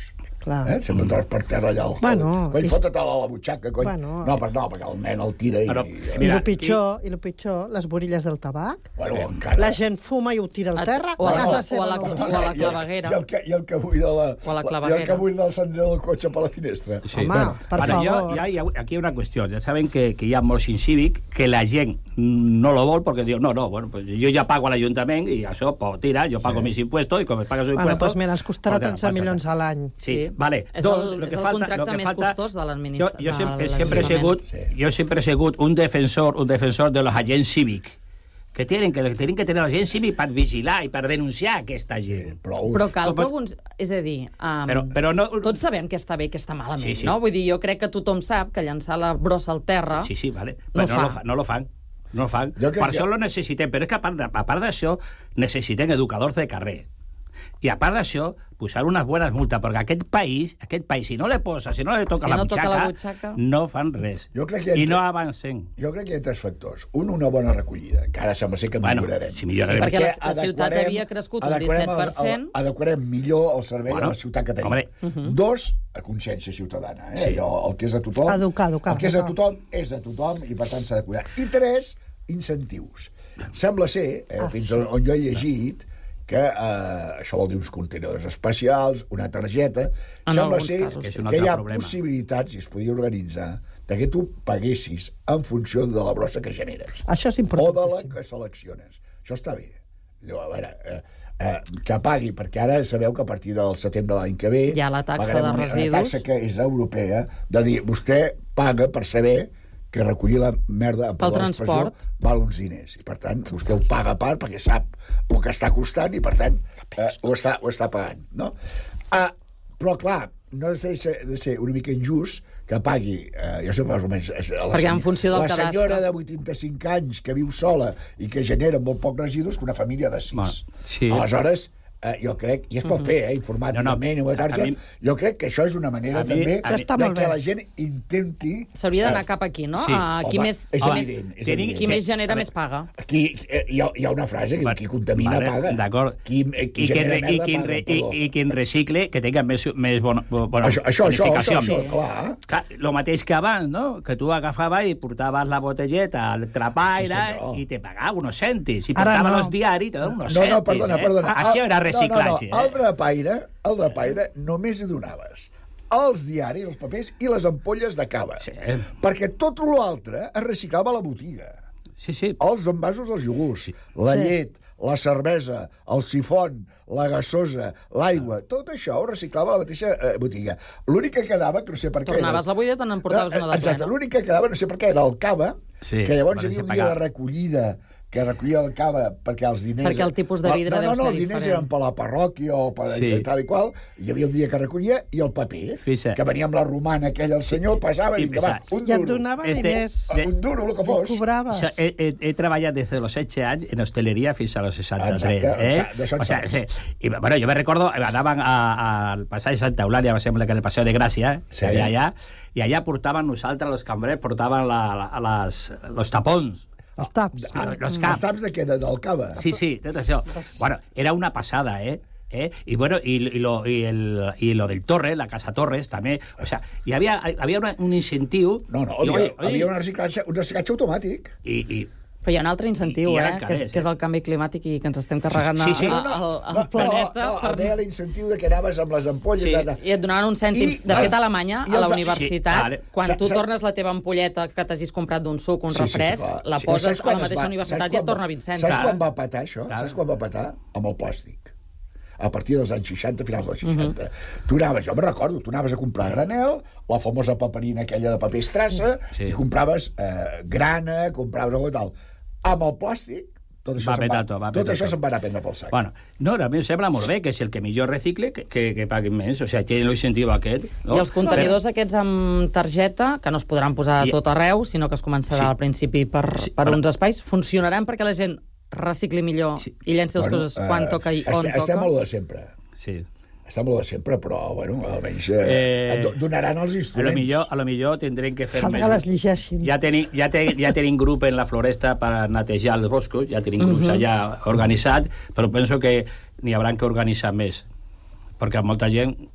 Clar. Eh? Sempre trobes per terra allà. El... Bueno, cony, i- fota-te-la a la butxaca, cony. Bueno, no, per, no, perquè el nen el tira i... Però- I Mira, el pitjor, i el pitjor, les borilles del tabac. Bueno, encara... La gent fuma i ho tira al terra. O a la- casa o a seva la- no. o a la claveguera. I el, que, i el que buida la, O a la I el claveguera. que buida el cendrer del cotxe per la finestra. Sí. Home, per Ara, favor. jo, ja, ja, aquí hi ha una qüestió. Ja saben que, que hi ha molt incívic, que la gent no lo vol perquè diu, no, no, bueno, pues yo ya pago al ayuntament i això, pues tira, yo pago Sí. mis impuestos i com es paga sus Bueno, impuestos... doncs mira, ens costarà pues, tretze passa milions res. a l'any. Sí, Sí. vale. És Dos, el- lo és que el falta, contracte lo que més falta, costós de l'administra- Jo, jo sempre, de sempre, he l'Ajuntament. sigut, Sí. jo sempre he sigut un defensor, un defensor de los agents cívics que tienen que, tienen que tenir l'agent cívic per vigilar i per denunciar aquesta gent. Prou. Però cal que Com- alguns... És a dir, um, Però- però no- tots sabem què està bé i què està malament, Sí, sí. no? Vull dir, jo crec que tothom sap que llançar la brossa al terra... Sí, sí, vale. No Però no, fa. lo fa, no lo fan. No lo fan. Jo crec Per que- això lo necessitem. Però és que a part, de, a part d'això, necessitem educadors de carrer. I a part d'això, posar unes bones multes, perquè aquest país, aquest país, si no le posa, si no le toca, Si la, no butxaca, toca la butxaca, no fan res. Jo crec que I entre- no avancen. Jo crec que hi ha tres factors. Un, una bona recollida, que ara sembla ser que Bueno, millorarem. si millorarem. Sí, perquè la- Perquè la ciutat adequarem- havia crescut un adequarem disset per cent. el- el- Adequarem millor el servei Bueno, a la ciutat que tenim. hombre. Dos, a consciència ciutadana. Eh? Sí. Allò, el que és de tothom... Educar, educar, El que és de educar. tothom és de tothom i, per tant, s'ha de cuidar. I tres, incentius. Sembla ser, eh, Ah, fins sí. on, on jo he llegit, que eh, això vol dir uns contenidors especials, una targeta... En sembla alguns ser casos, Que és sí. un que hi altre ha problema. possibilitats, i es podria organitzar, de que tu paguessis en funció de la brossa que generes Això és o de la importantíssim. que selecciones. Això està bé. Diu, a veure, eh, eh, que pagui, perquè ara sabeu que a partir del setembre de l'any que ve... Hi ha la taxa pagarem de una, residus. Una taxa que és europea, de dir, vostè paga per saber que recollir la merda amb Pel perdó de l'expressió, transport. val uns diners. I, per tant, vostè ho paga a part perquè sap el que està costant i, per tant, eh, ho, està, ho està pagant. No? Ah, però, clar, no deixa de ser una mica injust que pagui, eh, jo sé més o menys... eh, La Perquè en funció del la cadastre. senyora de vuitanta-cinc anys que viu sola i que genera molt pocs residus que una família de sis. Bueno, sí. Aleshores, eh, jo crec, i es pot fer, eh, informàticament, No, no, no, no, a mi- jo crec que això és una manera a mi- també a mi- Està de molt que bé. la gent intenti... S'hauria d'anar eh, cap aquí, no? Sí. A qui home, més, és qui home, més, evident, és tenim- evident. qui més genera, A més paga. Aquí eh, hi, ha, hi ha una frase que Vale, qui contamina vale, paga. D'acord. Qui, eh, qui I, que, genera i, merda quin, paga, re, i, perdó. i quin recicle que tenga més, més bona, bona Això, això, això, això, bonificació. això, clar. Clar, lo mateix que abans, no? Que tu agafaves i portaves la botelleta al trapaire Sí, senyor. i te pagava unos cèntims. Si Ara portaves no. els diaris, te daven unos No, cèntims. no, perdona, eh? perdona. Això era No, reciclatge. no, no. El Eh? drapaire, el drapaire només hi donaves els diaris, els papers i les ampolles de cava. Sí. Perquè tot l'altre es reciclava a la botiga. Sí, sí. Els envasos dels iogurts, la Sí. llet, la cervesa, el sifon, la gasosa, l'aigua, tot això ho reciclava a la mateixa eh, botiga. L'únic que quedava, que no sé per què... Tornaves era... la buida, te n'emportaves No, una de Exacte, plena. l'únic que quedava, no sé per què, era el cava, Sí, que llavors per hi havia un deixar dia de pagar. recollida que recollia el cava perquè els diners... Perquè el tipus de vidre no, deu no, no, ser els diners diferent. eren per la parròquia o per Sí. tal i qual. Hi havia un dia que recollia i el paper, Fixa. que venia amb la romana aquella, el senyor, passava i, I vinga, va, pesa. un I et duro. donava Este- diners. de- Un duro, el que I fos. cobraves. O sea, he, he, he treballat des de los setze anys en hosteleria fins a los seixanta-tres. Exacte, eh? exacte, d'això en o sea, saps. sí. I, bueno, jo me recordo, anaven a- al passatge Santa Eulàlia, me sembla que en el Paseo de Gràcia, Sí. sí. allà, i allà portaven nosaltres, los cambrers, portaven la, la, les, los tapons. Els taps. Ah, los Els caps. taps de què? De- Del cava? Sí, sí, tot això. Bueno, era una passada, eh? ¿Eh? Y bueno, y, y, lo, y, el, y lo del Torre, la Casa Torres, també. O sea, hi havia, havia una, un incentiu... No, no, i, havia, oi, oi, havia un reciclatge, un reciclatge automàtic. I, i, Però hi ha un altre incentiu, I- i eh? eren Que és, calés, que és eh? el canvi climàtic i que ens estem carregant Sí, sí, sí. a- No, a- no, al, no, al planeta. No, no, per... havia l'incentiu de que anaves amb les ampolles... Sí, de, de... i et donaven uns cèntims. I De fet, els- a Alemanya, i a la els- universitat, Sí, vale. quan Sa- tu sa- tornes la teva ampolleta que t'hagis comprat d'un suc, un Sí, sí, sí, refresc, clar. la Sí, poses saps a quan la es mateixa va- universitat saps i et quan torna va- vint cèntims. Saps Clar. quan va patar això? Clar. Saps quan va patar? Amb el plàstic. A partir dels anys seixanta, finals dels seixanta. Uh -huh. Tu anaves, jo me'n recordo, tu anaves a comprar granel, la famosa paperina aquella de paper estrassa, Sí. i compraves eh, grana, compraves alguna tal. Amb el plàstic, tot això, Va se'n petar va, tot, va tot petar això tot. se'n va anar a prendre pel sac. Bueno, no, a mi em sembla molt bé que si el que millor recicle, que, que, que paguin més. O sigui, té l'incentiu aquest. No? I els contenidors aquests amb targeta, que no es podran posar a I- tot arreu, sinó que es començarà Sí. al principi per, Sí, per però- uns espais, funcionaran perquè la gent recicli millor Sí. i llenci les coses quan eh, toca i estem, on toca. Estem a lo de sempre. Sí. Estem a lo de sempre, però, bueno, almenys eh, Eh, et do- donaran els A lo instruments. millor, a lo millor tindrem que fer Cal més... que les llegeixin. Ja tenim, ja, te, ja tenim grup en la floresta per netejar els boscos, ja tenim grups uh -huh. allà organitzats, però penso que n'hi haurà que organitzar més, perquè molta gent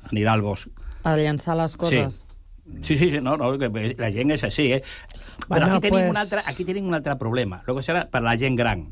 anirà al bosc. A llançar les coses. Sí, sí, sí, no, no, que la gent és així, eh? Però Bueno, aquí, tenim pues- un altre, aquí tenim un altre problema. Luego serà per la gent gran.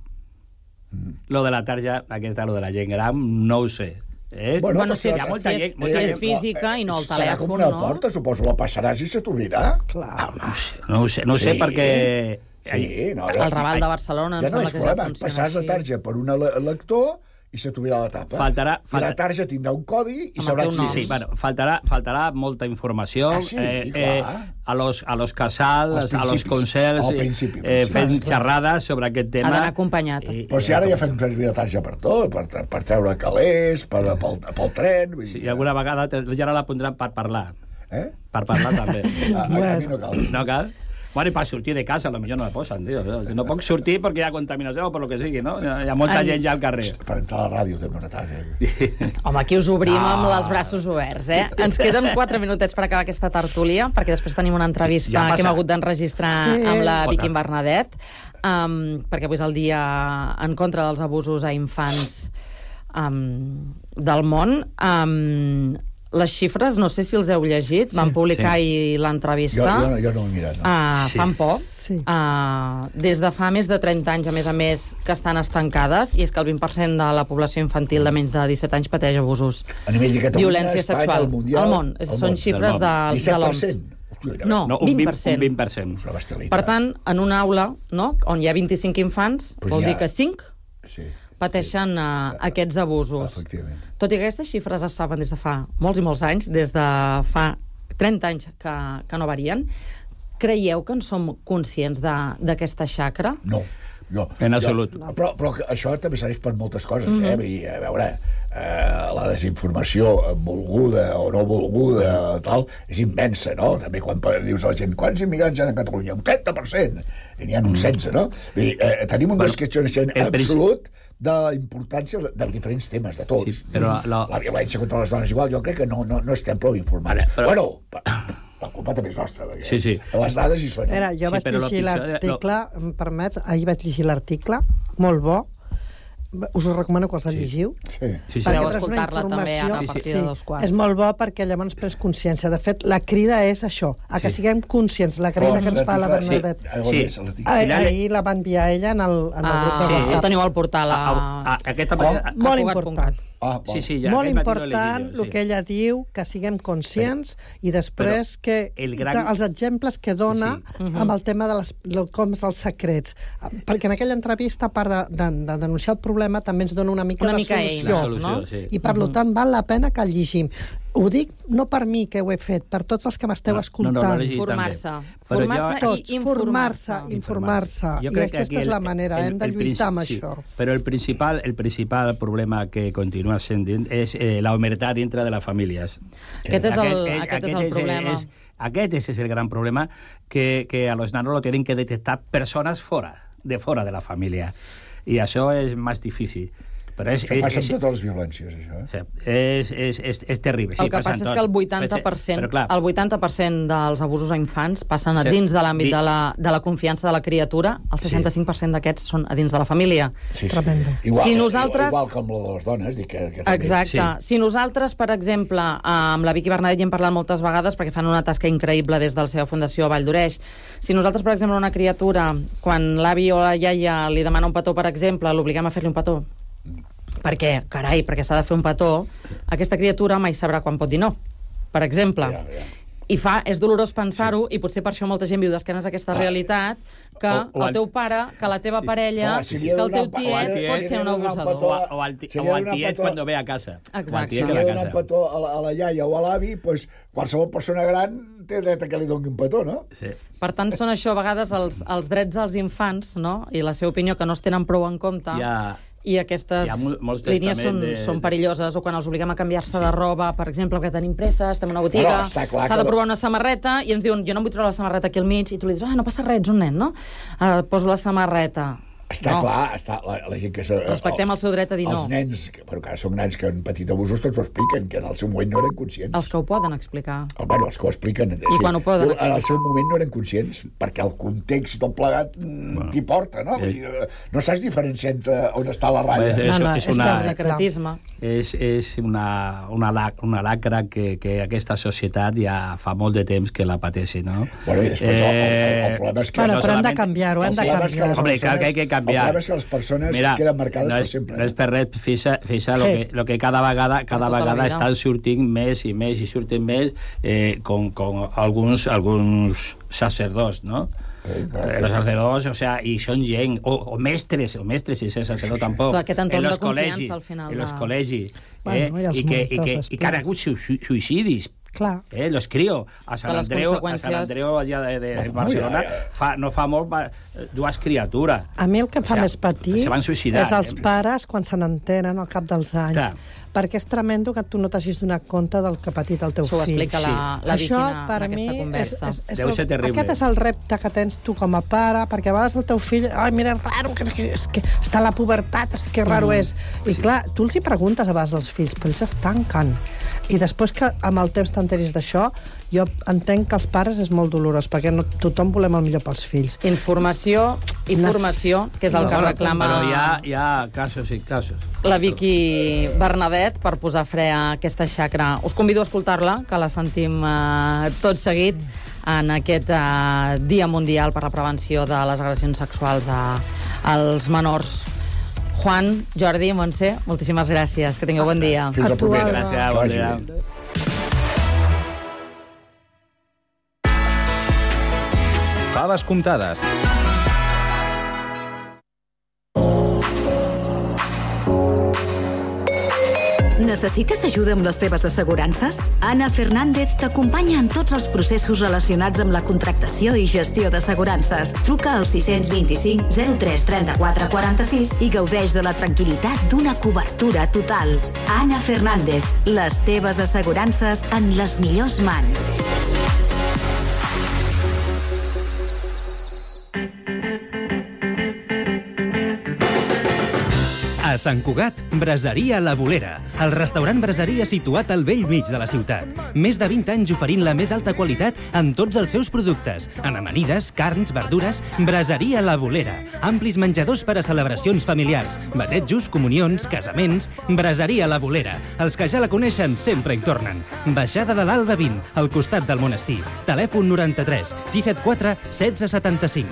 Lo de la tarja, aquesta, lo de la gent gran, no ho sé. Eh? Bueno, Bueno, però si serà- és, hi ha molta si és, gent- si molta és gent- física i no el Serà telèfon, com una no? porta, suposo, la passaràs i se t'obrirà. Clar. No ho sé, no ho sé, no ho sé Sí. perquè... Sí, no, El Raval de Barcelona, em ja no sembla és que ja problema, funciona passaràs la així. tarja per un le- lector i se t'obrirà la tapa. Faltarà- I falta- la tarja tindrà un codi i Amb sabrà el teu qui nom. és. Sí, bueno, faltarà, faltarà molta informació Ah, sí, clar. a los, a los casals, Als a los principis. concerts, Al eh, principi, eh, principi. fent Clar. xerrades sobre aquest tema. Ha d'anar acompanyat. I- Però si ara ja fem servir la tarja per tot, per, per treure calés, per, pel, pel tren... Vull dir, I alguna vegada te- ja la pondran per parlar. Eh? Per parlar també. A, a, a mi no cal. No cal? Bueno, i per sortir de casa, potser no la posen, tio. No puc sortir perquè hi ha contaminació o per lo que sigui, no? Hi ha, hi ha molta Ai. gent ja al carrer. Per entrar a la ràdio també una tarja. Home, aquí us obrim Ah. amb els braços oberts, eh? Ens queden quatre minutets per acabar aquesta tertúlia, perquè després tenim una entrevista Ja passa. que hem hagut d'enregistrar Sí. amb la Jota. Vicky Bernadet, um, perquè avui és el dia en contra dels abusos a infants um, del món. Um, les xifres, no sé si els heu llegit, van publicar sí. ahir Jo, l'entrevista. jo, no- jo no ho he mirat. No? Uh, Sí. Fan por. Sí. Uh, des de fa més de trenta anys, a més a més, que estan estancades, i és que el vint per cent de la població infantil de menys de disset anys pateix abusos. A nivell de Catalunya, Violència Espanya, sexual. el Mundial... Al món. el Són món. xifres del de, disset de per l'O M S. cent. Hòstia, No, No, un vint vint per cent. Un vint per cent. és una bestialitat. Per tant, en una aula, no?, on hi ha vint-i-cinc infants, Pues vol ja- dir que cinc Sí, pateixen uh, aquests abusos. efectivament. Tot i que aquestes xifres es saben des de fa molts i molts anys, des de fa trenta anys que, que no varien, creieu que en som conscients de- d'aquesta xacra? No. Jo, En absolut. Jo, però, però que això també serveix per moltes coses, mm -hmm. eh? Vull dir, a veure, eh, la desinformació volguda o no volguda, tal, és immensa, no? També quan dius a la gent, quants immigrants hi ha a Catalunya? Un trenta per cent. I n'hi ha uns setze, no? Vull dir, eh, tenim un Bueno, desconeixement el absolut de la importància de- dels diferents temes, de tots. Sí, però la- la violència contra les dones igual, jo crec que no, no, no estem prou informats. Però- Bueno, per- la culpa també és nostra, perquè Sí, sí. les dades hi són. Mira, jo Sí, vaig però llegir lo pitjor- l'article, em permets, ahir vaig llegir l'article, molt bo, us ho recomano que els el llegiu. Sí. Sí, sí. Podeu Perquè tens una escoltar-la també ara a informació- partir de dos quarts. És molt bo perquè llavors prens consciència. De fet, la crida és això, a que Sí. siguem conscients, la crida Oh, que ens fa la l'article, Bernadette. Sí. On Sí. és l'article? Ah, Allà- ahir la va enviar ella en el, en el Ah, grup de sí, WhatsApp. ho teniu al portal a... A, a, aquesta... Oh, a, Molt a important. Ah, Sí, sí, ja. Molt aquest matí no l'he important llegit jo, el que ella diu, que siguem conscients i després Però que el gran- els exemples que dona Sí, amb el tema de, les, de com els secrets. Perquè en aquella entrevista, a part de, de, de denunciar el problema, també ens dona una mica Una de mica solució. eines, Solució, no? sí. I per tant val la pena que el llegim. Ho dic no per mi, que ho he fet, per tots els que m'esteu No, escoltant. no, no, l'he llegit Formar-se. també. Però Formar-se jo- Tots, i formar-se, informar-se. informar-se. Jo I crec que aquesta aquí és el- la manera, el- hem de el lluitar amb princi- això. Sí, però el principal, el principal problema que continua sent és eh, la humertat dintre de les famílies. Aquest és el, Aquest- aquest és el problema. És, aquest és, és el gran problema, que, que a los nanos lo tienen que detectar persones fora, de fora de la família. I això és més difícil. Però és, Això és, passa és, amb totes les violències, això. Eh? sí, és, és, és, és terrible. El que passa és que el vuitanta per cent, Però, clar, el vuitanta per cent dels abusos a infants passen a Sí. dins de l'àmbit Di- de, la, de la confiança de la criatura, el seixanta-cinc per cent d'aquests són a dins de la família. Sí, sí. Tremendo. Igual, Si igual- nosaltres- Igual com la de les dones, dic que, que també. Exacte. Sí. Si nosaltres, per exemple, amb la Vicky Bernadet hi hem parlat moltes vegades perquè fan una tasca increïble des de la seva fundació Vall d'Oreix. Si nosaltres, per exemple, una criatura, quan l'avi o la iaia li demana un petó, per exemple, l'obliguem a fer-li un petó, perquè, carai, perquè s'ha de fer un petó, aquesta criatura mai sabrà quan pot dir no, per exemple. Ja, ja. I fa, és dolorós pensar-ho, i potser per això molta gent viu d'esquenes a aquesta Ah. realitat, que O- o el el- teu pare, que la teva Sí. parella, Clar, si li que he de el teu donar un pa- tiet o al pot tiet, ser un si li he de donar un abusador. petó, o, o al, ti- Si li o ha al donat tiet petó- quan ve a casa. O al Exacte. tiet Si que li ve ha a de donar un casa. petó a la, a la iaia o a l'avi, pues, qualsevol persona gran té dret a que li doni un petó, no? Sí. Per tant, són això, a vegades, els, els drets dels infants, no?, i la seva opinió, que no es tenen prou en compte, Hi ha, i aquestes hi ha mol- molts línies són, testaments de- són perilloses, o quan els obliguem a canviar-se de roba, per exemple, que tenim pressa, estem en una Bueno, botiga, està clar s'ha que- de provar una samarreta, i ens diuen, jo no em vull treure la samarreta aquí al mig, i tu li dius, ah, no passa res, ets un nen, no? Uh, poso la samarreta. Està No. clar, està, la, la gent que... Se, Respectem el seu dret a dir els no. nens, que, però que són nens que han patit abusos, tots ho expliquen, que en el seu moment no eren conscients. Els que ho poden explicar. Oh, bueno, els que ho expliquen. I quan ho poden En el seu moment no eren conscients, perquè el context i tot plegat bueno. t'hi porta, no? Eh. Eh. No saps diferenciar entre on està la ratlla. És, No, no, és, és una, El secretisme. és, és una, una, lac, una lacra que, que aquesta societat ja fa molt de temps que la pateixi, no? Bueno, i després el, el, el problema és que... Bueno, no però hem de solament- canviar-ho, hem el de problema és que les canviar-ho. Hombre, clar que hay que canviar. El problema és que les persones Mira, queden marcades no per és, sempre. no és per res, fixa, fixa lo, Sí. que, lo que cada vegada, cada tota la vegada vida. estan sortint més i més i surten més eh, con, con alguns, alguns sacerdots, no? Eh, Eh, los sacerdots, o sea, i són gent, o, o mestres, o mestres, si és sacerdot tampoc. O sigui, aquest entorn en los de confiança col·legis, al final En los de- col·legis. Bueno, eh, i els i, que, i, que, monitors i que han hagut su, su, suïcidis. Clar. Eh, los crio. A Sant que les Andreu, a Sant conseqüències- Andreu allà de, de Bueno, Barcelona, ja, ja. Fa, no fa molt, va, dues criatures. A mi el que em fa O sigui, més patir se van suïcidar, és els eh? pares quan se n'entenen al cap dels anys. Clar. Perquè és tremendo que tu no t'hagis donat compte del que ha patit el teu Això ho fill. explica la, la Vicky Això, en, per en mi, aquesta conversa. És, és, és Deu el, ser terrible. aquest és el repte que tens tu com a pare, perquè a vegades el teu fill, ai, mira, és raro, que, que, és que està a la pubertat, és que raro Mm. és. I clar, tu els hi preguntes a vegades als fills, però ells es tanquen. I després que amb el temps t'enteris d'això, jo entenc que els pares és molt dolorós, perquè no, tothom volem el millor pels fills. Informació i Nas- formació, que és el que Bueno, reclama Però hi ha, hi ha casos i casos. la Vicky Bernadet per posar fre a aquesta xacra. Us convido a escoltar-la, que la sentim eh, tot seguit en aquest eh, Dia Mundial per la Prevenció de les Agressions Sexuals a, als menors. Juan, Jordi, Montse, moltíssimes gràcies. Que tingueu bon dia. Fins A la tu, propera. Alba. Gràcies, Que bon vagi dia. bé. Faves comptades. Necessites ajuda amb les teves assegurances? Anna Fernández t'acompanya en tots els processos relacionats amb la contractació i gestió d'assegurances. Truca al sis dos cinc zero tres tres quatre quatre sis i gaudeix de la tranquil·litat d'una cobertura total. Anna Fernández, les teves assegurances en les millors mans. A Sant Cugat, Braseria La Bolera, el restaurant braseria situat al vell mig de la ciutat. Més de vint anys oferint la més alta qualitat en tots els seus productes. En amanides, carns, verdures, Braseria La Bolera. Amplis menjadors per a celebracions familiars, batejos, comunions, casaments. Braseria La Bolera. Els que ja la coneixen sempre hi tornen. Baixada de l'Alba vint, al costat del monestir. Telèfon noranta-tres sis set quatre setze setanta-cinc.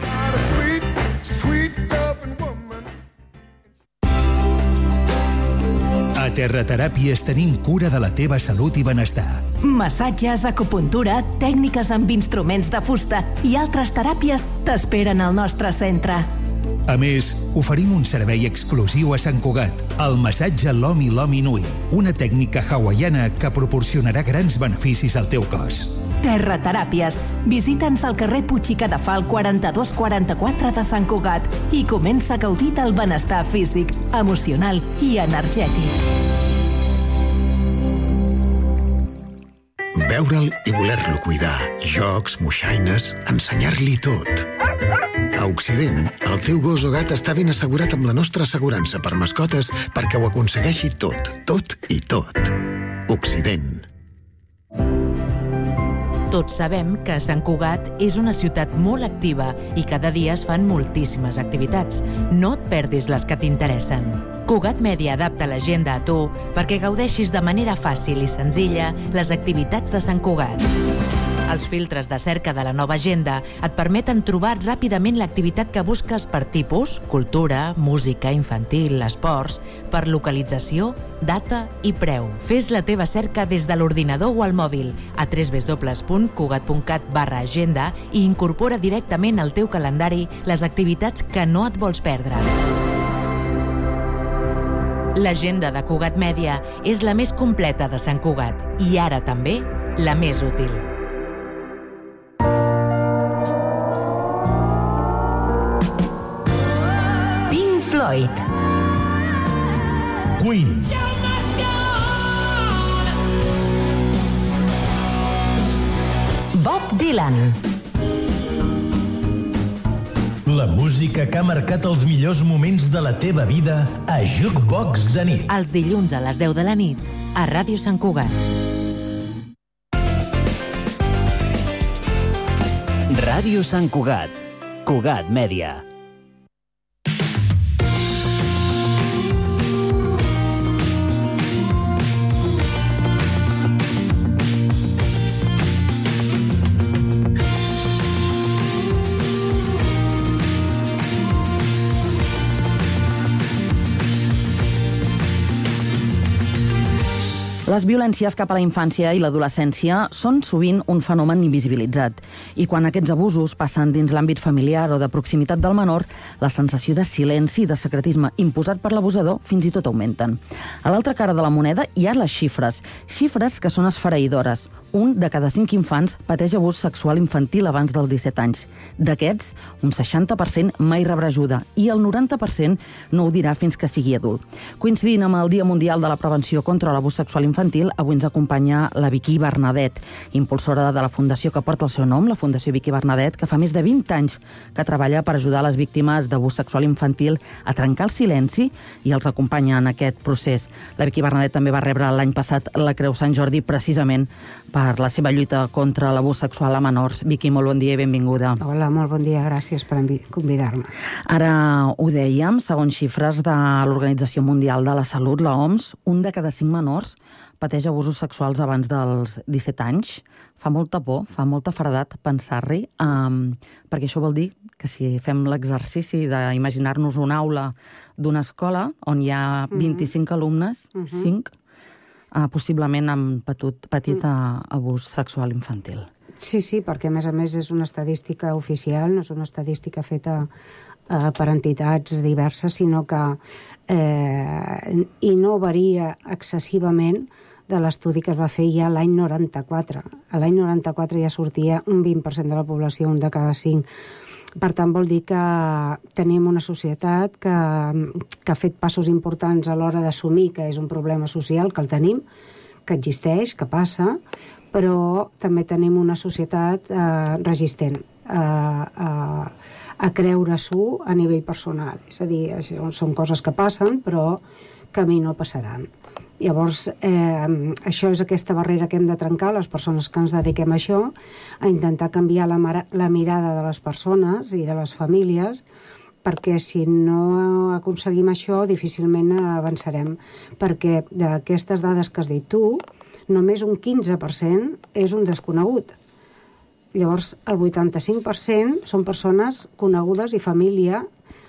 A Terrateràpies tenim cura de la teva salut i benestar. Massatges, acupuntura, tècniques amb instruments de fusta i altres teràpies t'esperen al nostre centre. A més, oferim un servei exclusiu a Sant Cugat, el massatge Lomi Lomi Nui, una tècnica hawaiana que proporcionarà grans beneficis al teu cos. Terrateràpies. Visita'ns al carrer Puig i Cadafal quaranta-dos quaranta-quatre de Sant Cugat i comença a gaudir del benestar físic, emocional i energètic. Veure'l i voler-lo cuidar. Jocs, moixaines, ensenyar-li tot. A Occident, el teu gos o gat està ben assegurat amb la nostra assegurança per mascotes perquè ho aconsegueixi tot, tot i tot. Occident. Tots sabem que Sant Cugat és una ciutat molt activa i cada dia es fan moltíssimes activitats. No et perdis les que t'interessen. Cugat Mèdia adapta l'agenda a tu perquè gaudeixis de manera fàcil i senzilla les activitats de Sant Cugat. Els filtres de cerca de la nova agenda et permeten trobar ràpidament l'activitat que busques per tipus, cultura, música, infantil, esports, per localització, data i preu. Fes la teva cerca des de l'ordinador o al mòbil a w w w punt cugat punt cat barra agenda i incorpora directament al teu calendari les activitats que no et vols perdre. L'agenda de Cugat Mèdia és la més completa de Sant Cugat i ara també la més útil. Pink Floyd. Queen. Bob Dylan. La música que ha marcat els millors moments de la teva vida a Jukebox de nit. Els dilluns a les deu de la nit, a Ràdio Sant Cugat. Ràdio Sant Cugat. Cugat Mèdia. Les violències cap a la infància i l'adolescència són sovint un fenomen invisibilitzat i quan aquests abusos passen dins l'àmbit familiar o de proximitat del menor, la sensació de silenci i de secretisme imposat per l'abusador fins i tot augmenten. A l'altra cara de la moneda hi ha les xifres, xifres que són esfereïdores. Un de cada cinc infants pateix abús sexual infantil abans dels disset anys. D'aquests, un seixanta per cent mai rebrà ajuda i el noranta per cent no ho dirà fins que sigui adult. Coincidint amb el Dia Mundial de la Prevenció contra l'Abús Sexual Infantil, avui ens acompanya la Vicky Bernadet, impulsora de la fundació que porta el seu nom, la Fundació Vicky Bernadet, que fa més de vint anys que treballa per ajudar les víctimes d'abús sexual infantil a trencar el silenci i els acompanya en aquest procés. La Vicky Bernadet també va rebre l'any passat la Creu Sant Jordi precisament per la seva lluita contra l'abús sexual a menors. Vicky, molt bon dia i benvinguda. Hola, molt bon dia, gràcies per convidar-me. Ara ho dèiem, segons xifres de l'Organització Mundial de la Salut, la O M S, un de cada cinc menors pateix abusos sexuals abans dels disset anys. Fa molta por, fa molta feredat pensar-hi, um, perquè això vol dir que si fem l'exercici d'imaginar-nos una aula d'una escola on hi ha vint-i-cinc mm-hmm. alumnes, mm-hmm. cinc, Uh, possiblement amb petit, petit uh, abús sexual infantil. Sí, sí, perquè a més a més és una estadística oficial, no és una estadística feta uh, per entitats diverses, sinó que eh, i no varia excessivament de l'estudi que es va fer ja l'any noranta-quatre. A l'any noranta-quatre ja sortia un vint per cent de la població, un de cada cinc. Per tant, vol dir que tenim una societat que, que ha fet passos importants a l'hora d'assumir que és un problema social, que el tenim, que existeix, que passa, però també tenim una societat eh, resistent a, a, a creure-s'ho a nivell personal. És a dir, això són coses que passen, però que a mi no passaran. Llavors, eh, això és aquesta barrera que hem de trencar, les persones que ens dediquem a això, a intentar canviar la, la mirada de les persones i de les famílies, perquè si no aconseguim això, difícilment avançarem. Perquè d'aquestes dades que has dit tu, només un quinze per cent és un desconegut. Llavors, el vuitanta-cinc per cent són persones conegudes i família,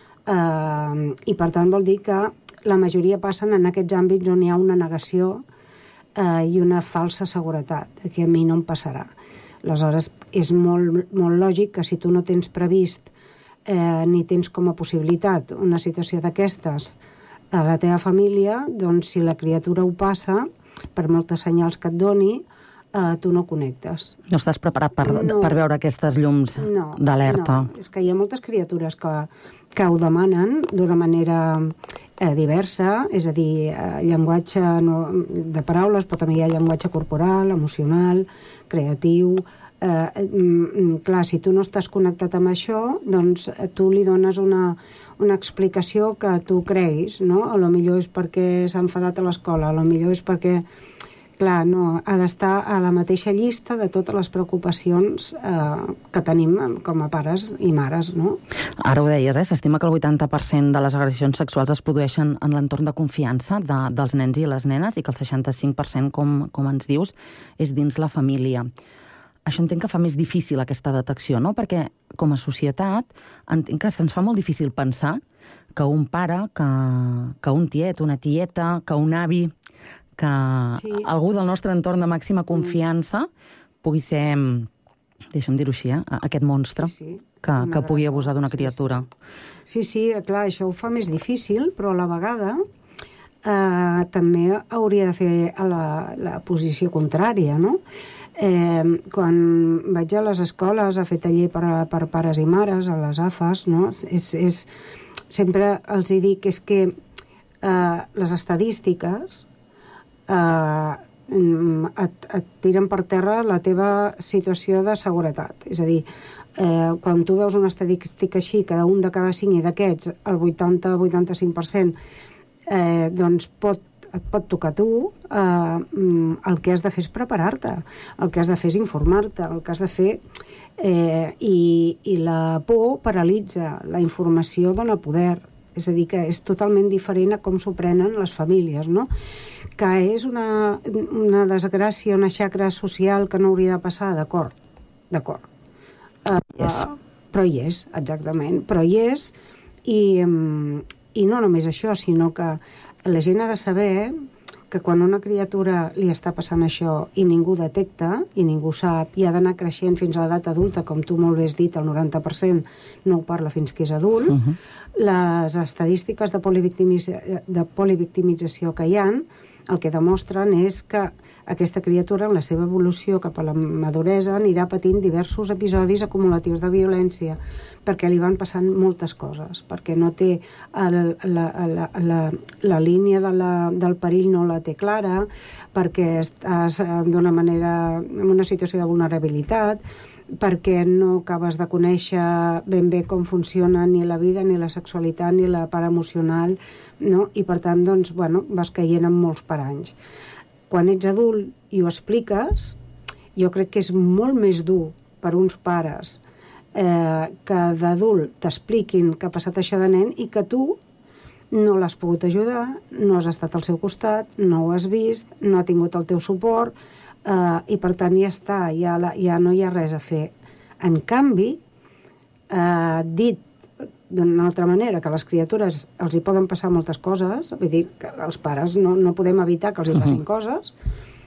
eh, i per tant vol dir que la majoria passen en aquests àmbits on hi ha una negació eh, i una falsa seguretat, que a mi no em passarà. Aleshores, és molt, molt lògic que si tu no tens previst eh, ni tens com a possibilitat una situació d'aquestes a la teva família, doncs si la criatura ho passa, per moltes senyals que et doni, eh, tu no connectes. No estàs preparat per, no, per veure aquestes llums no, d'alerta? No, és que hi ha moltes criatures que, que ho demanen d'una manera Eh, diversa, és a dir, eh, llenguatge no, de paraules, però també hi ha llenguatge corporal, emocional, creatiu. Eh, mm, clar, si tu no estàs connectat amb això, doncs tu li dones una, una explicació que tu creguis, no? A lo millor és perquè s'ha enfadat a l'escola, a lo millor és perquè... Clar, no, ha d'estar a la mateixa llista de totes les preocupacions eh, que tenim com a pares i mares, no? Ara ho deies, eh? S'estima que el vuitanta per cent de les agressions sexuals es produeixen en l'entorn de confiança de, dels nens i les nenes i que el seixanta-cinc per cent, com, com ens dius, és dins la família. Això entenc que fa més difícil aquesta detecció, no? Perquè com a societat entenc que se'ns fa molt difícil pensar que un pare, que, que un tiet, una tieta, que un avi, que sí. algú del nostre entorn de màxima confiança pugui ser, deixa'm dir-ho així, eh, aquest monstre sí, sí. que, que pugui abusar d'una criatura. Sí, sí, clar, això ho fa més difícil, però a la vegada eh, també hauria de fer a la, la posició contrària, no? Eh, quan vaig a les escoles a fer taller per, per pares i mares, a les A F As, no? és, és, sempre els hi dic és que eh, les estadístiques Uh, et, et tiren per terra la teva situació de seguretat. És a dir, eh, quan tu veus una estadística així, que d'un de cada cinc i d'aquests, el vuitanta a vuitanta-cinc per cent eh, doncs pot, et pot tocar a tu, eh, el que has de fer és preparar-te, el que has de fer és informar-te, el que has de fer... Eh, i, i la por paralitza, la informació dona poder, és a dir, que és totalment diferent a com s'ho prenen les famílies, no? Que és una, una desgràcia, una xacra social que no hauria de passar, d'acord, d'acord. Uh, yes. uh, però hi és, exactament, però hi és, i, um, i no només això, sinó que la gent ha de saber que quan una criatura li està passant això i ningú detecta, i ningú sap, i ha d'anar creixent fins a l'edat adulta, com tu molt bé has dit, el noranta per cent no ho parla fins que és adult, uh -huh. Les estadístiques de, polivictimitza de polivictimització que hi ha, el que demostren és que aquesta criatura, en la seva evolució cap a la maduresa, anirà patint diversos episodis acumulatius de violència, perquè li van passant moltes coses, perquè no té el, la, la, la, la línia de la, del perill no la té clara, perquè estàs d'una manera en una situació de vulnerabilitat, perquè no acabes de conèixer ben bé com funciona ni la vida, ni la sexualitat, ni la part emocional, no? I per tant, doncs, bueno, vas caient en molts paranys. Quan ets adult i ho expliques, jo crec que és molt més dur per uns pares eh, que d'adult t'expliquin que ha passat això de nen i que tu no l'has pogut ajudar, no has estat al seu costat, no ho has vist, no ha tingut el teu suport, eh, i per tant ja està, ja, la, ja no hi ha res a fer. En canvi, eh, dit d'una altra manera, que a les criatures els hi poden passar moltes coses, vull dir que els pares no, no podem evitar que els hi passin uh-huh. coses,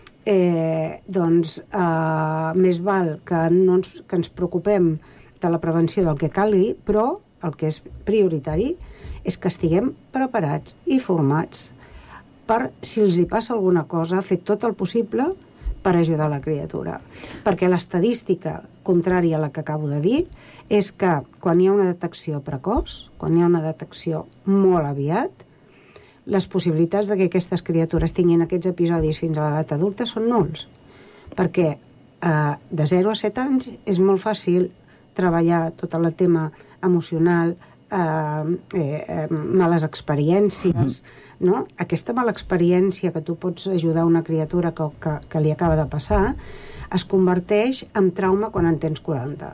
eh, doncs eh, més val que, no ens, que ens preocupem de la prevenció del que calgui, però el que és prioritari és que estiguem preparats i formats per, si els hi passa alguna cosa, fer tot el possible per ajudar la criatura. Perquè l'estadística contrària a la que acabo de dir és que quan hi ha una detecció precoç, quan hi ha una detecció molt aviat, les possibilitats de que aquestes criatures tinguin aquests episodis fins a l'edat adulta són nuls. Perquè eh, de zero a set anys és molt fàcil treballar tot el tema emocional, eh, eh, males experiències, mm. no? Aquesta mala experiència que tu pots ajudar una criatura que, que, que li acaba de passar es converteix en trauma quan en tens quaranta.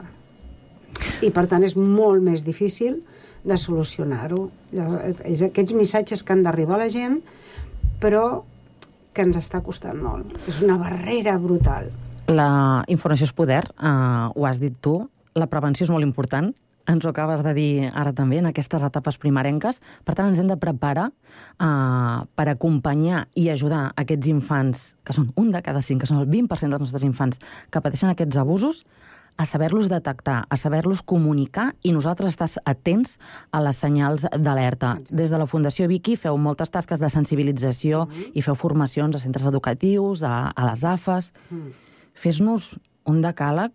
I per tant és molt més difícil de solucionar-ho. És aquests missatges que han d'arribar a la gent, però que ens està costant molt. És una barrera brutal. La informació és poder, uh, ho has dit tu, la prevenció és molt important, ens ho acabes de dir ara també, en aquestes etapes primerenques. Per tant, ens hem de preparar uh, per acompanyar i ajudar aquests infants, que són un de cada cinc, que són el vint per cent dels nostres infants, que pateixen aquests abusos, a saber-los detectar, a saber-los comunicar i nosaltres estar atents a les senyals d'alerta. Des de la Fundació Vicky feu moltes tasques de sensibilització mm. i feu formacions a centres educatius, a, a les A F As. Mm. Fes-nos un decàleg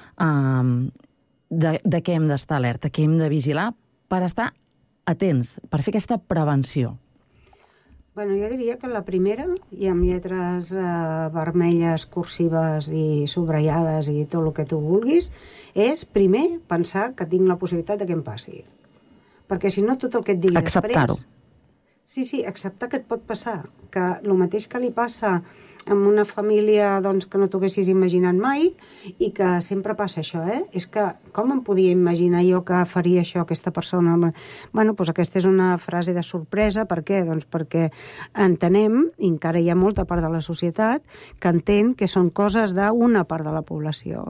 um, de, de què hem d'estar alerta, què hem de vigilar per estar atents, per fer aquesta prevenció. Bueno, jo diria que la primera, i amb lletres eh, vermelles, cursives i subratllades i tot el que tu vulguis, és, primer, pensar que tinc la possibilitat de que em passi. Perquè si no, tot el que et digui Acceptar-ho. després... Sí, sí, acceptar que et pot passar. Que el mateix que li passa amb una família doncs, que no t'ho haguessis imaginat mai i que sempre passa això, eh? És que com em podia imaginar jo que faria això aquesta persona? Bueno, doncs aquesta és una frase de sorpresa. Per què? Doncs perquè entenem, i encara hi ha molta part de la societat, que entén que són coses d'una part de la població,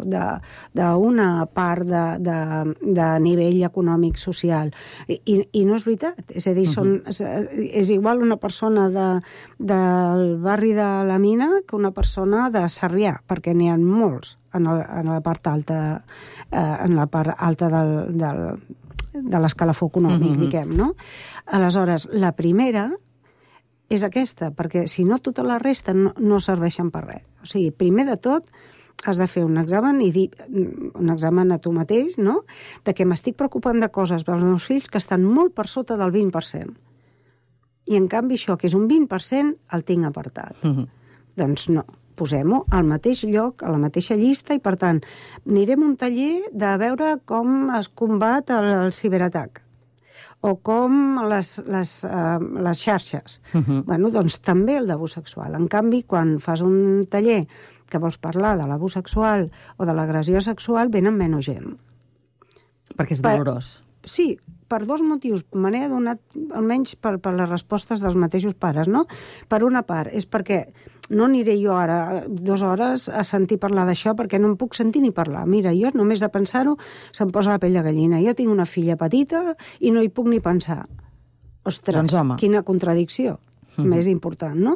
d'una part de, de, de nivell econòmic, social. I, i no és veritat. És a dir, són, és igual una persona de, del barri de la Mina que una persona de Sarrià, perquè n'hi ha molts en, el, en la part alta, eh, en la part alta del, del, de l'escalafó econòmic, mm-hmm. diguem, no? Aleshores, la primera és aquesta, perquè si no tota la resta no, no serveixen per res. O sigui, primer de tot has de fer un examen i dir, un examen a tu mateix, no? De que m'estic preocupant de coses pels meus fills que estan molt per sota del vint per cent. I en canvi això, que és un vint per cent, el tinc apartat. Mm-hmm. Doncs no, posem-ho al mateix lloc, a la mateixa llista, i per tant anirem a un taller de veure com es combat el, el ciberatac o com les, les, uh, les xarxes. Uh-huh. Bueno, doncs també el d'abús sexual. En canvi, quan fas un taller que vols parlar de l'abús sexual o de l'agressió sexual, venen menys gent. Perquè és dolorós. Per, sí, per dos motius. Me n'he adonat, almenys per, per les respostes dels mateixos pares, no? Per una part, és perquè no aniré jo ara dues hores a sentir parlar d'això perquè no em puc sentir ni parlar. Mira, jo només de pensar-ho se'm posa la pell de gallina. Jo tinc una filla petita i no hi puc ni pensar. Ostres, doncs, home, quina contradicció mm. més important, no?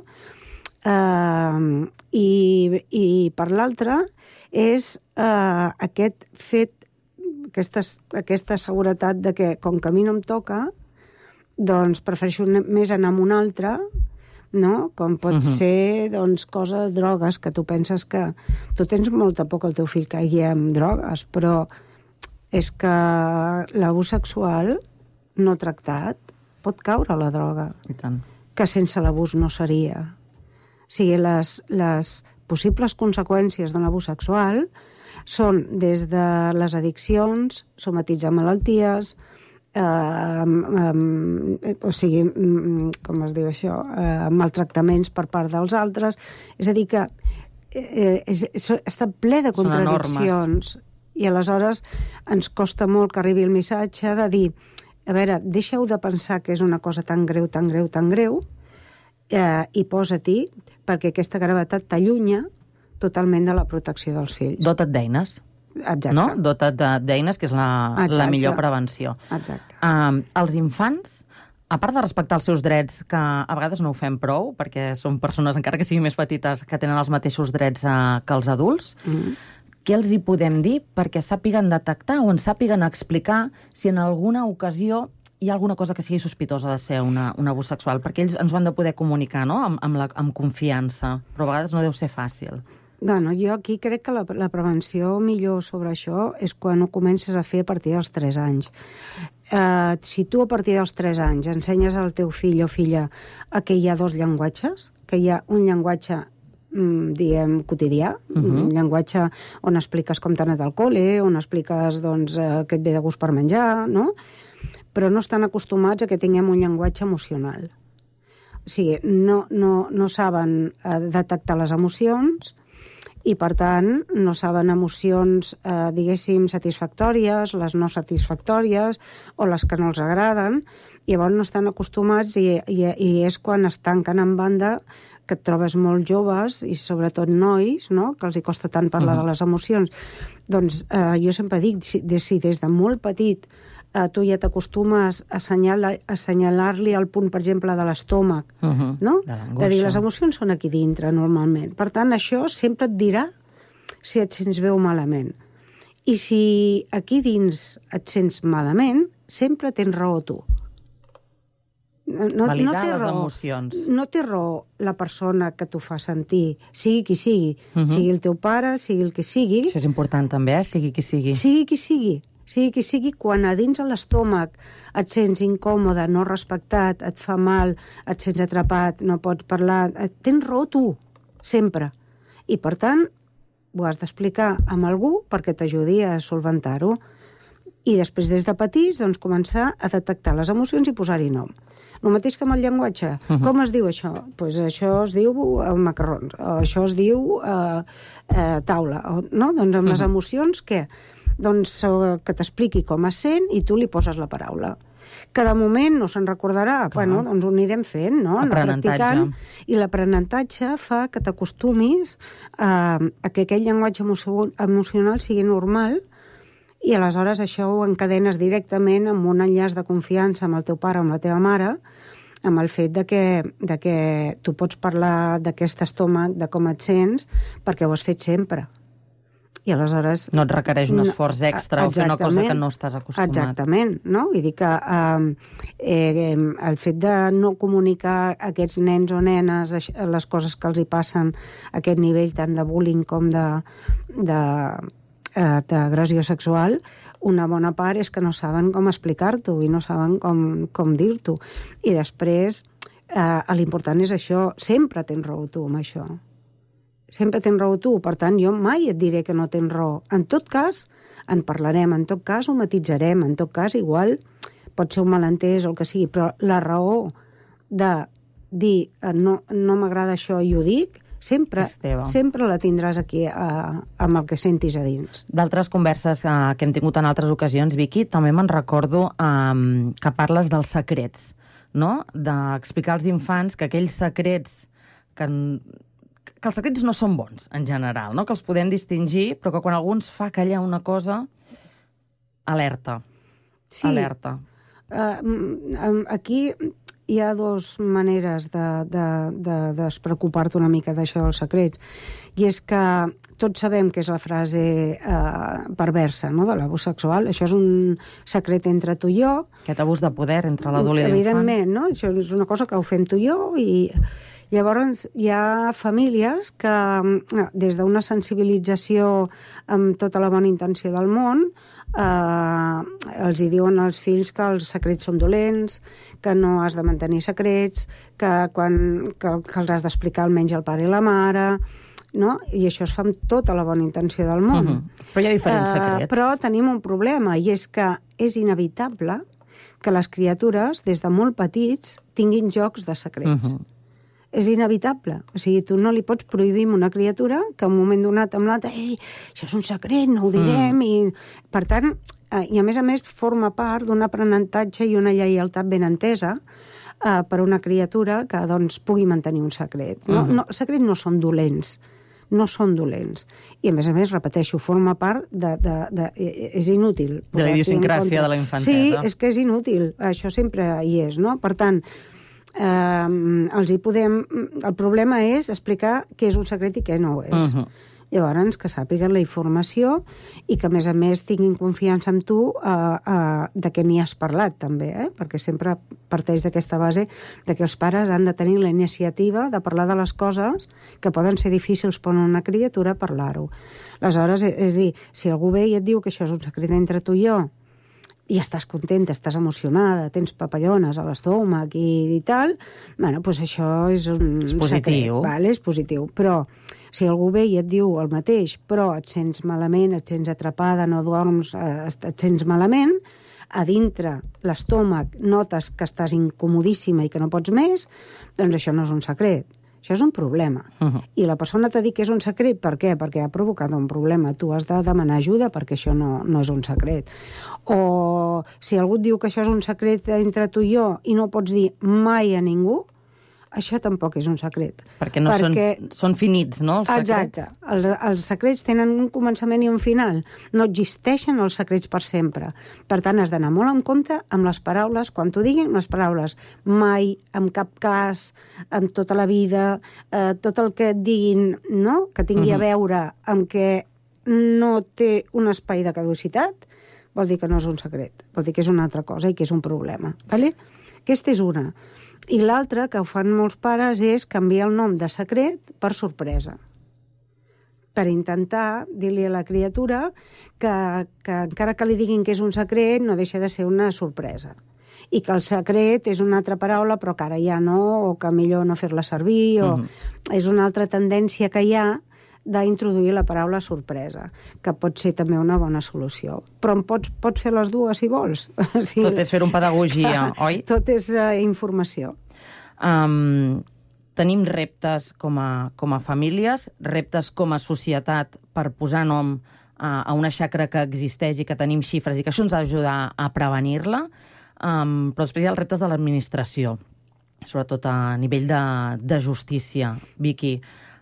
Uh, i, i per l'altra és uh, aquest fet, aquesta, aquesta seguretat de que com que a mi no em toca, doncs prefereixo més anar amb un altre, no? Com pot uh-huh. ser doncs, coses, drogues, que tu penses que tu tens molta por que el teu fill caigui amb drogues, però és que l'abús sexual no tractat pot caure a la droga. I tant. Que sense l'abús no seria. O sigui, les, les possibles conseqüències d'un abús sexual són des de les addiccions, somatitzar malalties, eh, eh, o sigui, com es diu això, eh, maltractaments per part dels altres. És a dir, que eh, és, és, està ple de contradiccions. I aleshores ens costa molt que arribi el missatge de dir, a veure, deixeu de pensar que és una cosa tan greu, tan greu, tan greu, eh, i posa-t'hi, perquè aquesta gravetat t'allunya totalment de la protecció dels fills. Dota't d'eines. Exacte. No? Dota't d'eines, que és la, la millor prevenció. Exacte. Um, els infants, a part de respectar els seus drets, que a vegades no ho fem prou, perquè són persones, encara que siguin més petites, que tenen els mateixos drets uh, que els adults, mm. què els hi podem dir perquè sàpiguen detectar o ens sàpiguen explicar si en alguna ocasió hi ha alguna cosa que sigui sospitosa de ser una, un abús sexual? Perquè ells ens ho han de poder comunicar, no?, amb, amb, la, amb confiança, però a vegades no deu ser fàcil. Bueno, jo aquí crec que la, la prevenció millor sobre això és quan ho comences a fer a partir dels tres anys. Uh, si tu a partir dels tres anys ensenyes al teu fill o filla que hi ha dos llenguatges, que hi ha un llenguatge diem, quotidià, uh-huh. un llenguatge on expliques com t'ha anat al col·le, on expliques doncs, que et ve de gust per menjar, no? Però no estan acostumats a que tinguem un llenguatge emocional. O sigui, no, no, no saben detectar les emocions i, per tant, no saben emocions, eh, diguéssim, satisfactòries, les no satisfactòries o les que no els agraden, i llavors no estan acostumats i, i, i és quan es tanquen en banda que et trobes molt joves, i sobretot nois, no?, que els hi costa tant parlar uh-huh. de les emocions. Doncs eh, jo sempre dic, si, si des de molt petit eh, tu ja t'acostumes a assenyalar, assenyalar-li el punt, per exemple, de l'estómac, uh-huh. no? De l'angoixa. De dir, les emocions són aquí dintre, normalment. Per tant, això sempre et dirà si et sents bé o malament. I si aquí dins et sents malament, sempre tens raó tu. No, validar no té les raó, emocions. No té raó la persona que t'ho fa sentir, sigui qui sigui. Uh-huh. Sigui el teu pare, sigui el que sigui. Això és important també, eh? Sigui qui sigui. Sigui qui sigui. Sigui qui sigui, quan a dins a l'estómac et sents incòmode, no respectat, et fa mal, et sents atrapat, no pots parlar, tens raó tu, sempre. I, per tant, ho has d'explicar amb algú perquè t'ajudi a solventar-ho. I després, des de petits, doncs, començar a detectar les emocions i posar-hi nom. El mateix que amb el llenguatge. Uh-huh. Com es diu això? Pues això es diu uh, macarrons, o això es diu uh, uh, taula. O, no? Doncs amb uh-huh. les emocions, què? Doncs que t'expliqui com es sent i tu li poses la paraula. Cada moment no se'n recordarà. Clar. Bueno, doncs ho anirem fent, no? Practicant. I l'aprenentatge fa que t'acostumis a, a que aquell llenguatge emo- emocional sigui normal, i aleshores això ho encadenes directament amb un enllaç de confiança amb el teu pare o amb la teva mare, amb el fet de que, de que tu pots parlar d'aquest estómac, de com et sents, perquè ho has fet sempre. I aleshores... No et requereix un esforç extra o fer una cosa que no estàs acostumat. Exactament, no? Vull dir que eh, eh, el fet de no comunicar a aquests nens o nenes les coses que els hi passen a aquest nivell tant de bullying com de... de d'agressió sexual, una bona part és que no saben com explicar-t'ho i no saben com, com dir-t'ho. I després, eh, l'important és això, sempre tens raó tu amb això. Sempre tens raó tu. Per tant, jo mai et diré que no tens raó. En tot cas, en parlarem, en tot cas ho matitzarem, en tot cas igual pot ser un malentès o el que sigui, però la raó de dir no, no m'agrada això i ho dic, sempre, sempre la tindràs aquí a, amb el que sentis a dins. D'altres converses que, que hem tingut en altres ocasions, Vicky, també me'n recordo um, que parles dels secrets, no? D'explicar als infants que aquells secrets que, que els secrets no són bons, en general, no? Que els podem distingir, però que quan algú ens fa callar una cosa, alerta. Sí. Alerta. Uh, aquí hi ha dues maneres de, de, de despreocupar-te una mica d'això dels secrets. I és que tots sabem que és la frase eh, perversa, no?, de l'abús sexual. Això és un secret entre tu i jo. Aquest abús de poder entre l'adult i l'infant. Evidentment, no? Això és una cosa que ho fem tu i jo, i llavors hi ha famílies que, des d'una sensibilització amb tota la bona intenció del món, Uh, els hi diuen als fills que els secrets són dolents, que no has de mantenir secrets, que, quan, que, que els has d'explicar almenys al pare i la mare, no? I això es fa amb tota la bona intenció del món. Uh-huh. Però hi ha diferents uh, secrets. Però tenim un problema, i és que és inevitable que les criatures, des de molt petits, tinguin jocs de secrets. Uh-huh. És inevitable. O sigui, tu no li pots prohibir a una criatura que en un moment donat amb l'altre, ei, això és un secret, no ho direm, mm. i per tant, eh, i a més a més forma part d'un aprenentatge i una lleialtat ben entesa eh, per a una criatura que, doncs, pugui mantenir un secret. No, mm. no, els secrets no són dolents, no són dolents. I, a més a més, repeteixo, forma part de... de, de és inútil. De la idiosincràsia de la infantesa. Sí, és que és inútil. Això sempre hi és, no? Per tant, Eh, els hi podem... El problema és explicar què és un secret i què no ho és. Uh-huh. Llavors, que sàpiguen la informació i que, a més a més, tinguin confiança en tu eh, eh, de què n'hi has parlat, també, eh? Perquè sempre parteix d'aquesta base de que els pares han de tenir la iniciativa de parlar de les coses que poden ser difícils per a una criatura parlar-ho. Aleshores, és, és dir, si algú ve i et diu que això és un secret entre tu i jo, i estàs contenta, estàs emocionada, tens papallones a l'estómac i, i tal, bueno, doncs això és un és positiu. Secret, vale? És positiu. Però si algú ve i et diu el mateix, però et sents malament, et sents atrapada, no dorms, et sents malament, a dintre l'estómac notes que estàs incomodíssima i que no pots més, doncs això no és un secret. Això és un problema. Uh-huh. I la persona t'ha dit que és un secret, per què? Perquè ha provocat un problema. Tu has de demanar ajuda perquè això no, no és un secret. O si algú et diu que això és un secret entre tu i jo i no pots dir mai a ningú, això tampoc és un secret. Perquè no perquè... Són, són finits, no, els secrets? Exacte. Els, els secrets tenen un començament i un final. No existeixen els secrets per sempre. Per tant, has d'anar molt en compte amb les paraules, quan t'ho diguin, les paraules mai, en cap cas, en tota la vida, eh, tot el que et diguin, no?, que tingui uh-huh. a veure amb que no té un espai de caducitat, vol dir que no és un secret. Vol dir que és una altra cosa i que és un problema. Vale? Aquesta és una. I l'altra, que ho fan molts pares, és canviar el nom de secret per sorpresa. Per intentar dir-li a la criatura que, que encara que li diguin que és un secret, no deixa de ser una sorpresa. I que el secret és una altra paraula, però que ara ja no, o que millor no fer-la servir, o mm. és una altra tendència que hi ha d'introduir la paraula sorpresa, que pot ser també una bona solució. Però pots, pots fer les dues si vols. Sí. Tot és fer un pedagogia, oi? Tot és uh, informació. Um, tenim reptes com a, com a famílies, reptes com a societat per posar nom a, a una xacra que existeix i que tenim xifres i que això ens ha d'ajudar a prevenir-la, um, però després hi ha els reptes de l'administració, sobretot a nivell de, de justícia. Vicky,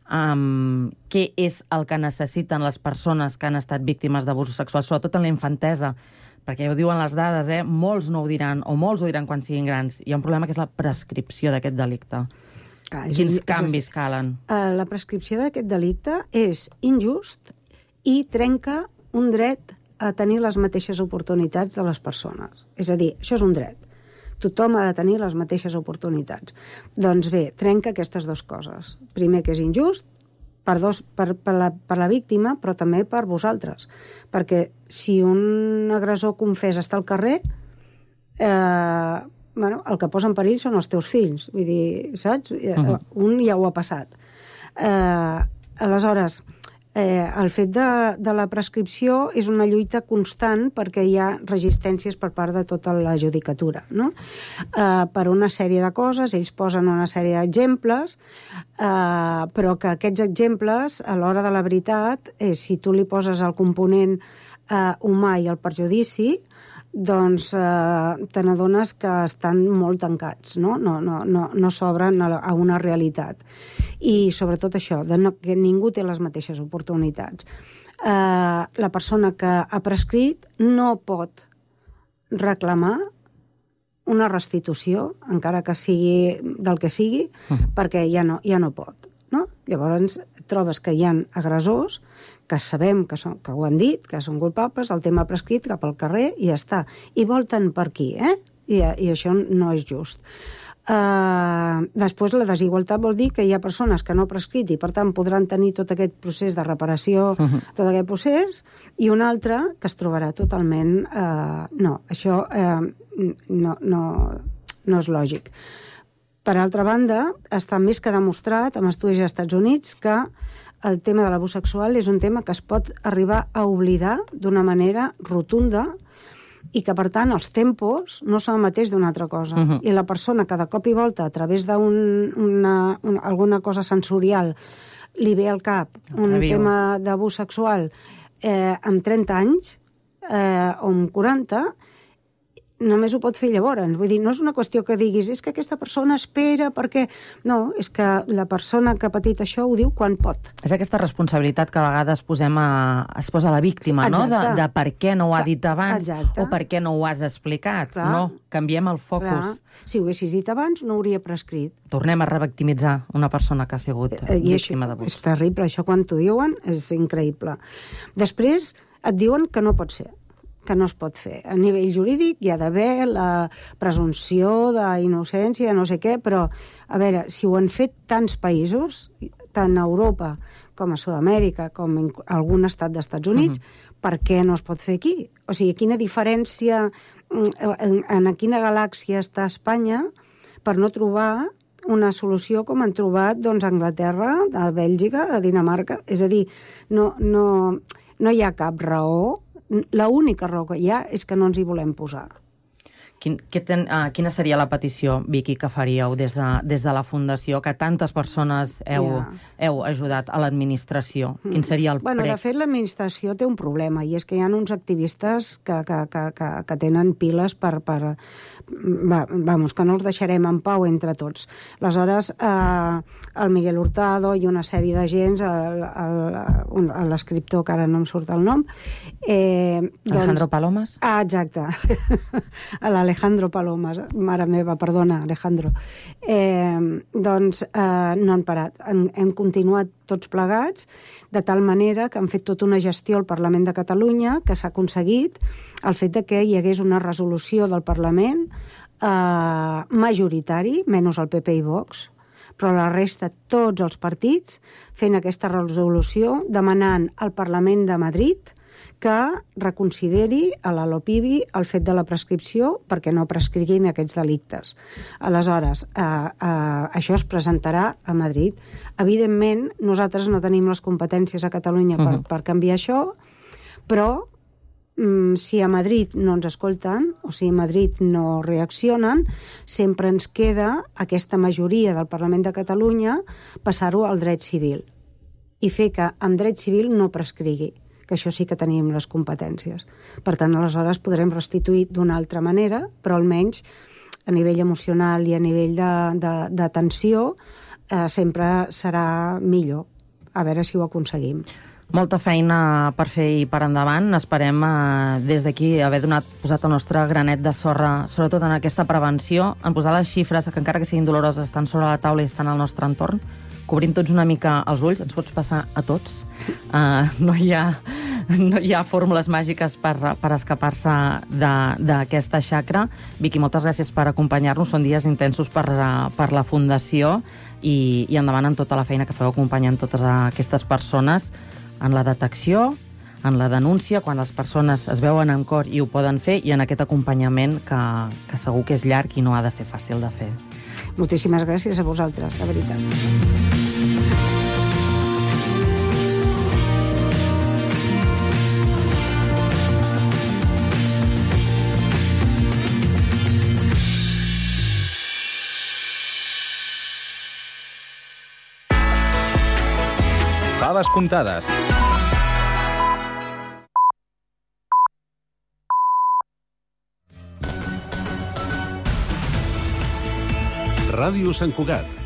Um, què és el que necessiten les persones que han estat víctimes d'abusos sexuals, sobretot en la infantesa? Perquè ja ho diuen les dades, eh? Molts no ho diran, o molts ho diran quan siguin grans. Hi ha un problema que és la prescripció d'aquest delicte. Ah, Quins és, canvis és, calen? Uh, la prescripció d'aquest delicte és injust i trenca un dret a tenir les mateixes oportunitats de les persones. És a dir, això és un dret. Tothom ha de tenir les mateixes oportunitats. Doncs bé, trenca aquestes dues coses. Primer, que és injust per, dos, per, per, la, per la víctima, però també per vosaltres. Perquè si un agressor confés està al carrer, eh, bueno, el que posa en perill són els teus fills. Vull dir, saps? Uh-huh. Un ja ho ha passat. Eh, aleshores, eh, el fet de, de la prescripció és una lluita constant perquè hi ha resistències per part de tota la judicatura, no? Eh, per una sèrie de coses, ells posen una sèrie d'exemples, eh, però que aquests exemples, a l'hora de la veritat, eh, si tu li poses el component eh, humà i el perjudici, doncs eh, te n'adones que estan molt tancats, no, no, no, no, no s'obren a, a una realitat. I sobretot això, de no, que ningú té les mateixes oportunitats. Eh, la persona que ha prescrit no pot reclamar una restitució, encara que sigui del que sigui, mm. perquè ja no, ja no pot. No? Llavors trobes que hi ha agressors que sabem que, són, que ho han dit, que són culpables, el tema prescrit cap al carrer i ja està. I volten per aquí, eh? I, i això no és just. Uh, després, la desigualtat vol dir que hi ha persones que no han prescrit i, per tant, podran tenir tot aquest procés de reparació, uh-huh. tot aquest procés, i una altra que es trobarà totalment... Uh, no, això uh, no, no, no és lògic. Per altra banda, està més que demostrat amb estudis als Estats Units que el tema de l'abús sexual és un tema que es pot arribar a oblidar d'una manera rotunda i que, per tant, els tempos no són el mateix d'una altra cosa. Uh-huh. I la persona que de cop i volta, a través d'alguna un, alguna cosa sensorial, li ve al cap un Reviu. tema d'abús sexual eh, amb trenta anys eh, o amb quaranta, només ho pot fer llavors. Vull dir, no és una qüestió que diguis és que aquesta persona espera perquè... No, és que la persona que ha patit això ho diu quan pot. És aquesta responsabilitat que a vegades posem a, es posa a la víctima, no? De, de per què no ho ha dit abans Exacte. o per què no ho has explicat. Clar. No, canviem el focus. Clar. Si ho haguessis dit abans, no hauria prescrit. Tornem a revictimitzar una persona que ha sigut eh, víctima d'abús. És terrible, això quan t'ho diuen és increïble. Després et diuen que no pot ser, que no es pot fer. A nivell jurídic hi ha d'haver la presumpció d'innocència, no sé què, però, a veure, si ho han fet tants països, tant a Europa com a Sud-amèrica, com en algun estat dels Estats Units, uh-huh. per què no es pot fer aquí? O sigui, quina diferència, en, en quina galàxia està Espanya per no trobar una solució com han trobat doncs, a Anglaterra, a Bèlgica, a Dinamarca? És a dir, no, no, no hi ha cap raó. L'única raó que hi ha és que no ens hi volem posar. Quin, que ten, uh, quina seria la petició, Vicky, que faríeu des de, des de la Fundació, que tantes persones heu, yeah. heu ajudat a l'administració? Mm. Quin seria el bueno, prec? De fet, l'administració té un problema, i és que hi ha uns activistes que, que, que, que, que tenen piles per... per va, vamos, que no els deixarem en pau entre tots. Aleshores, eh, el Miguel Hurtado i una sèrie de gens, l'escriptor, que ara no em surt el nom... Eh, doncs, Alejandro Palomas? Ah, exacte. L'Alejandro Palomas, mare meva, perdona, Alejandro. Eh, doncs eh, no han parat. Hem, hem continuat tots plegats, de tal manera que han fet tota una gestió al Parlament de Catalunya, que s'ha aconseguit el fet de que hi hagués una resolució del Parlament eh, majoritari, menys el P P i Vox, però la resta, tots els partits, fent aquesta resolució, demanant al Parlament de Madrid que reconsideri a la LOPIBI el fet de la prescripció perquè no prescriguin aquests delictes. Aleshores, eh, eh, això es presentarà a Madrid. Evidentment, nosaltres no tenim les competències a Catalunya per, uh-huh. per canviar això, però mm, si a Madrid no ens escolten o si a Madrid no reaccionen, sempre ens queda aquesta majoria del Parlament de Catalunya passar-ho al dret civil i fer que amb dret civil no prescrigui, que això sí que tenim les competències. Per tant, aleshores podrem restituir d'una altra manera, però almenys a nivell emocional i a nivell de, de, de tensió eh, sempre serà millor. A veure si ho aconseguim. Molta feina per fer i per endavant. Esperem eh, des d'aquí haver donat, posat el nostre granet de sorra, sobretot en aquesta prevenció, en posar les xifres que encara que siguin doloroses estan sobre la taula i estan al nostre entorn. Cobrim tots una mica els ulls, ens pots passar a tots. Uh, no, hi ha, no hi ha fórmules màgiques per, per escapar-se d'aquesta xacra. Vicky, moltes gràcies per acompanyar-nos. Són dies intensos per, per la Fundació i, i endavant amb tota la feina que feu acompanyant totes aquestes persones en la detecció, en la denúncia, quan les persones es veuen en cor i ho poden fer, i en aquest acompanyament que, que segur que és llarg i no ha de ser fàcil de fer. Moltíssimes gràcies a vosaltres, de veritat. faves comptades. Ràdio Sant Cugat,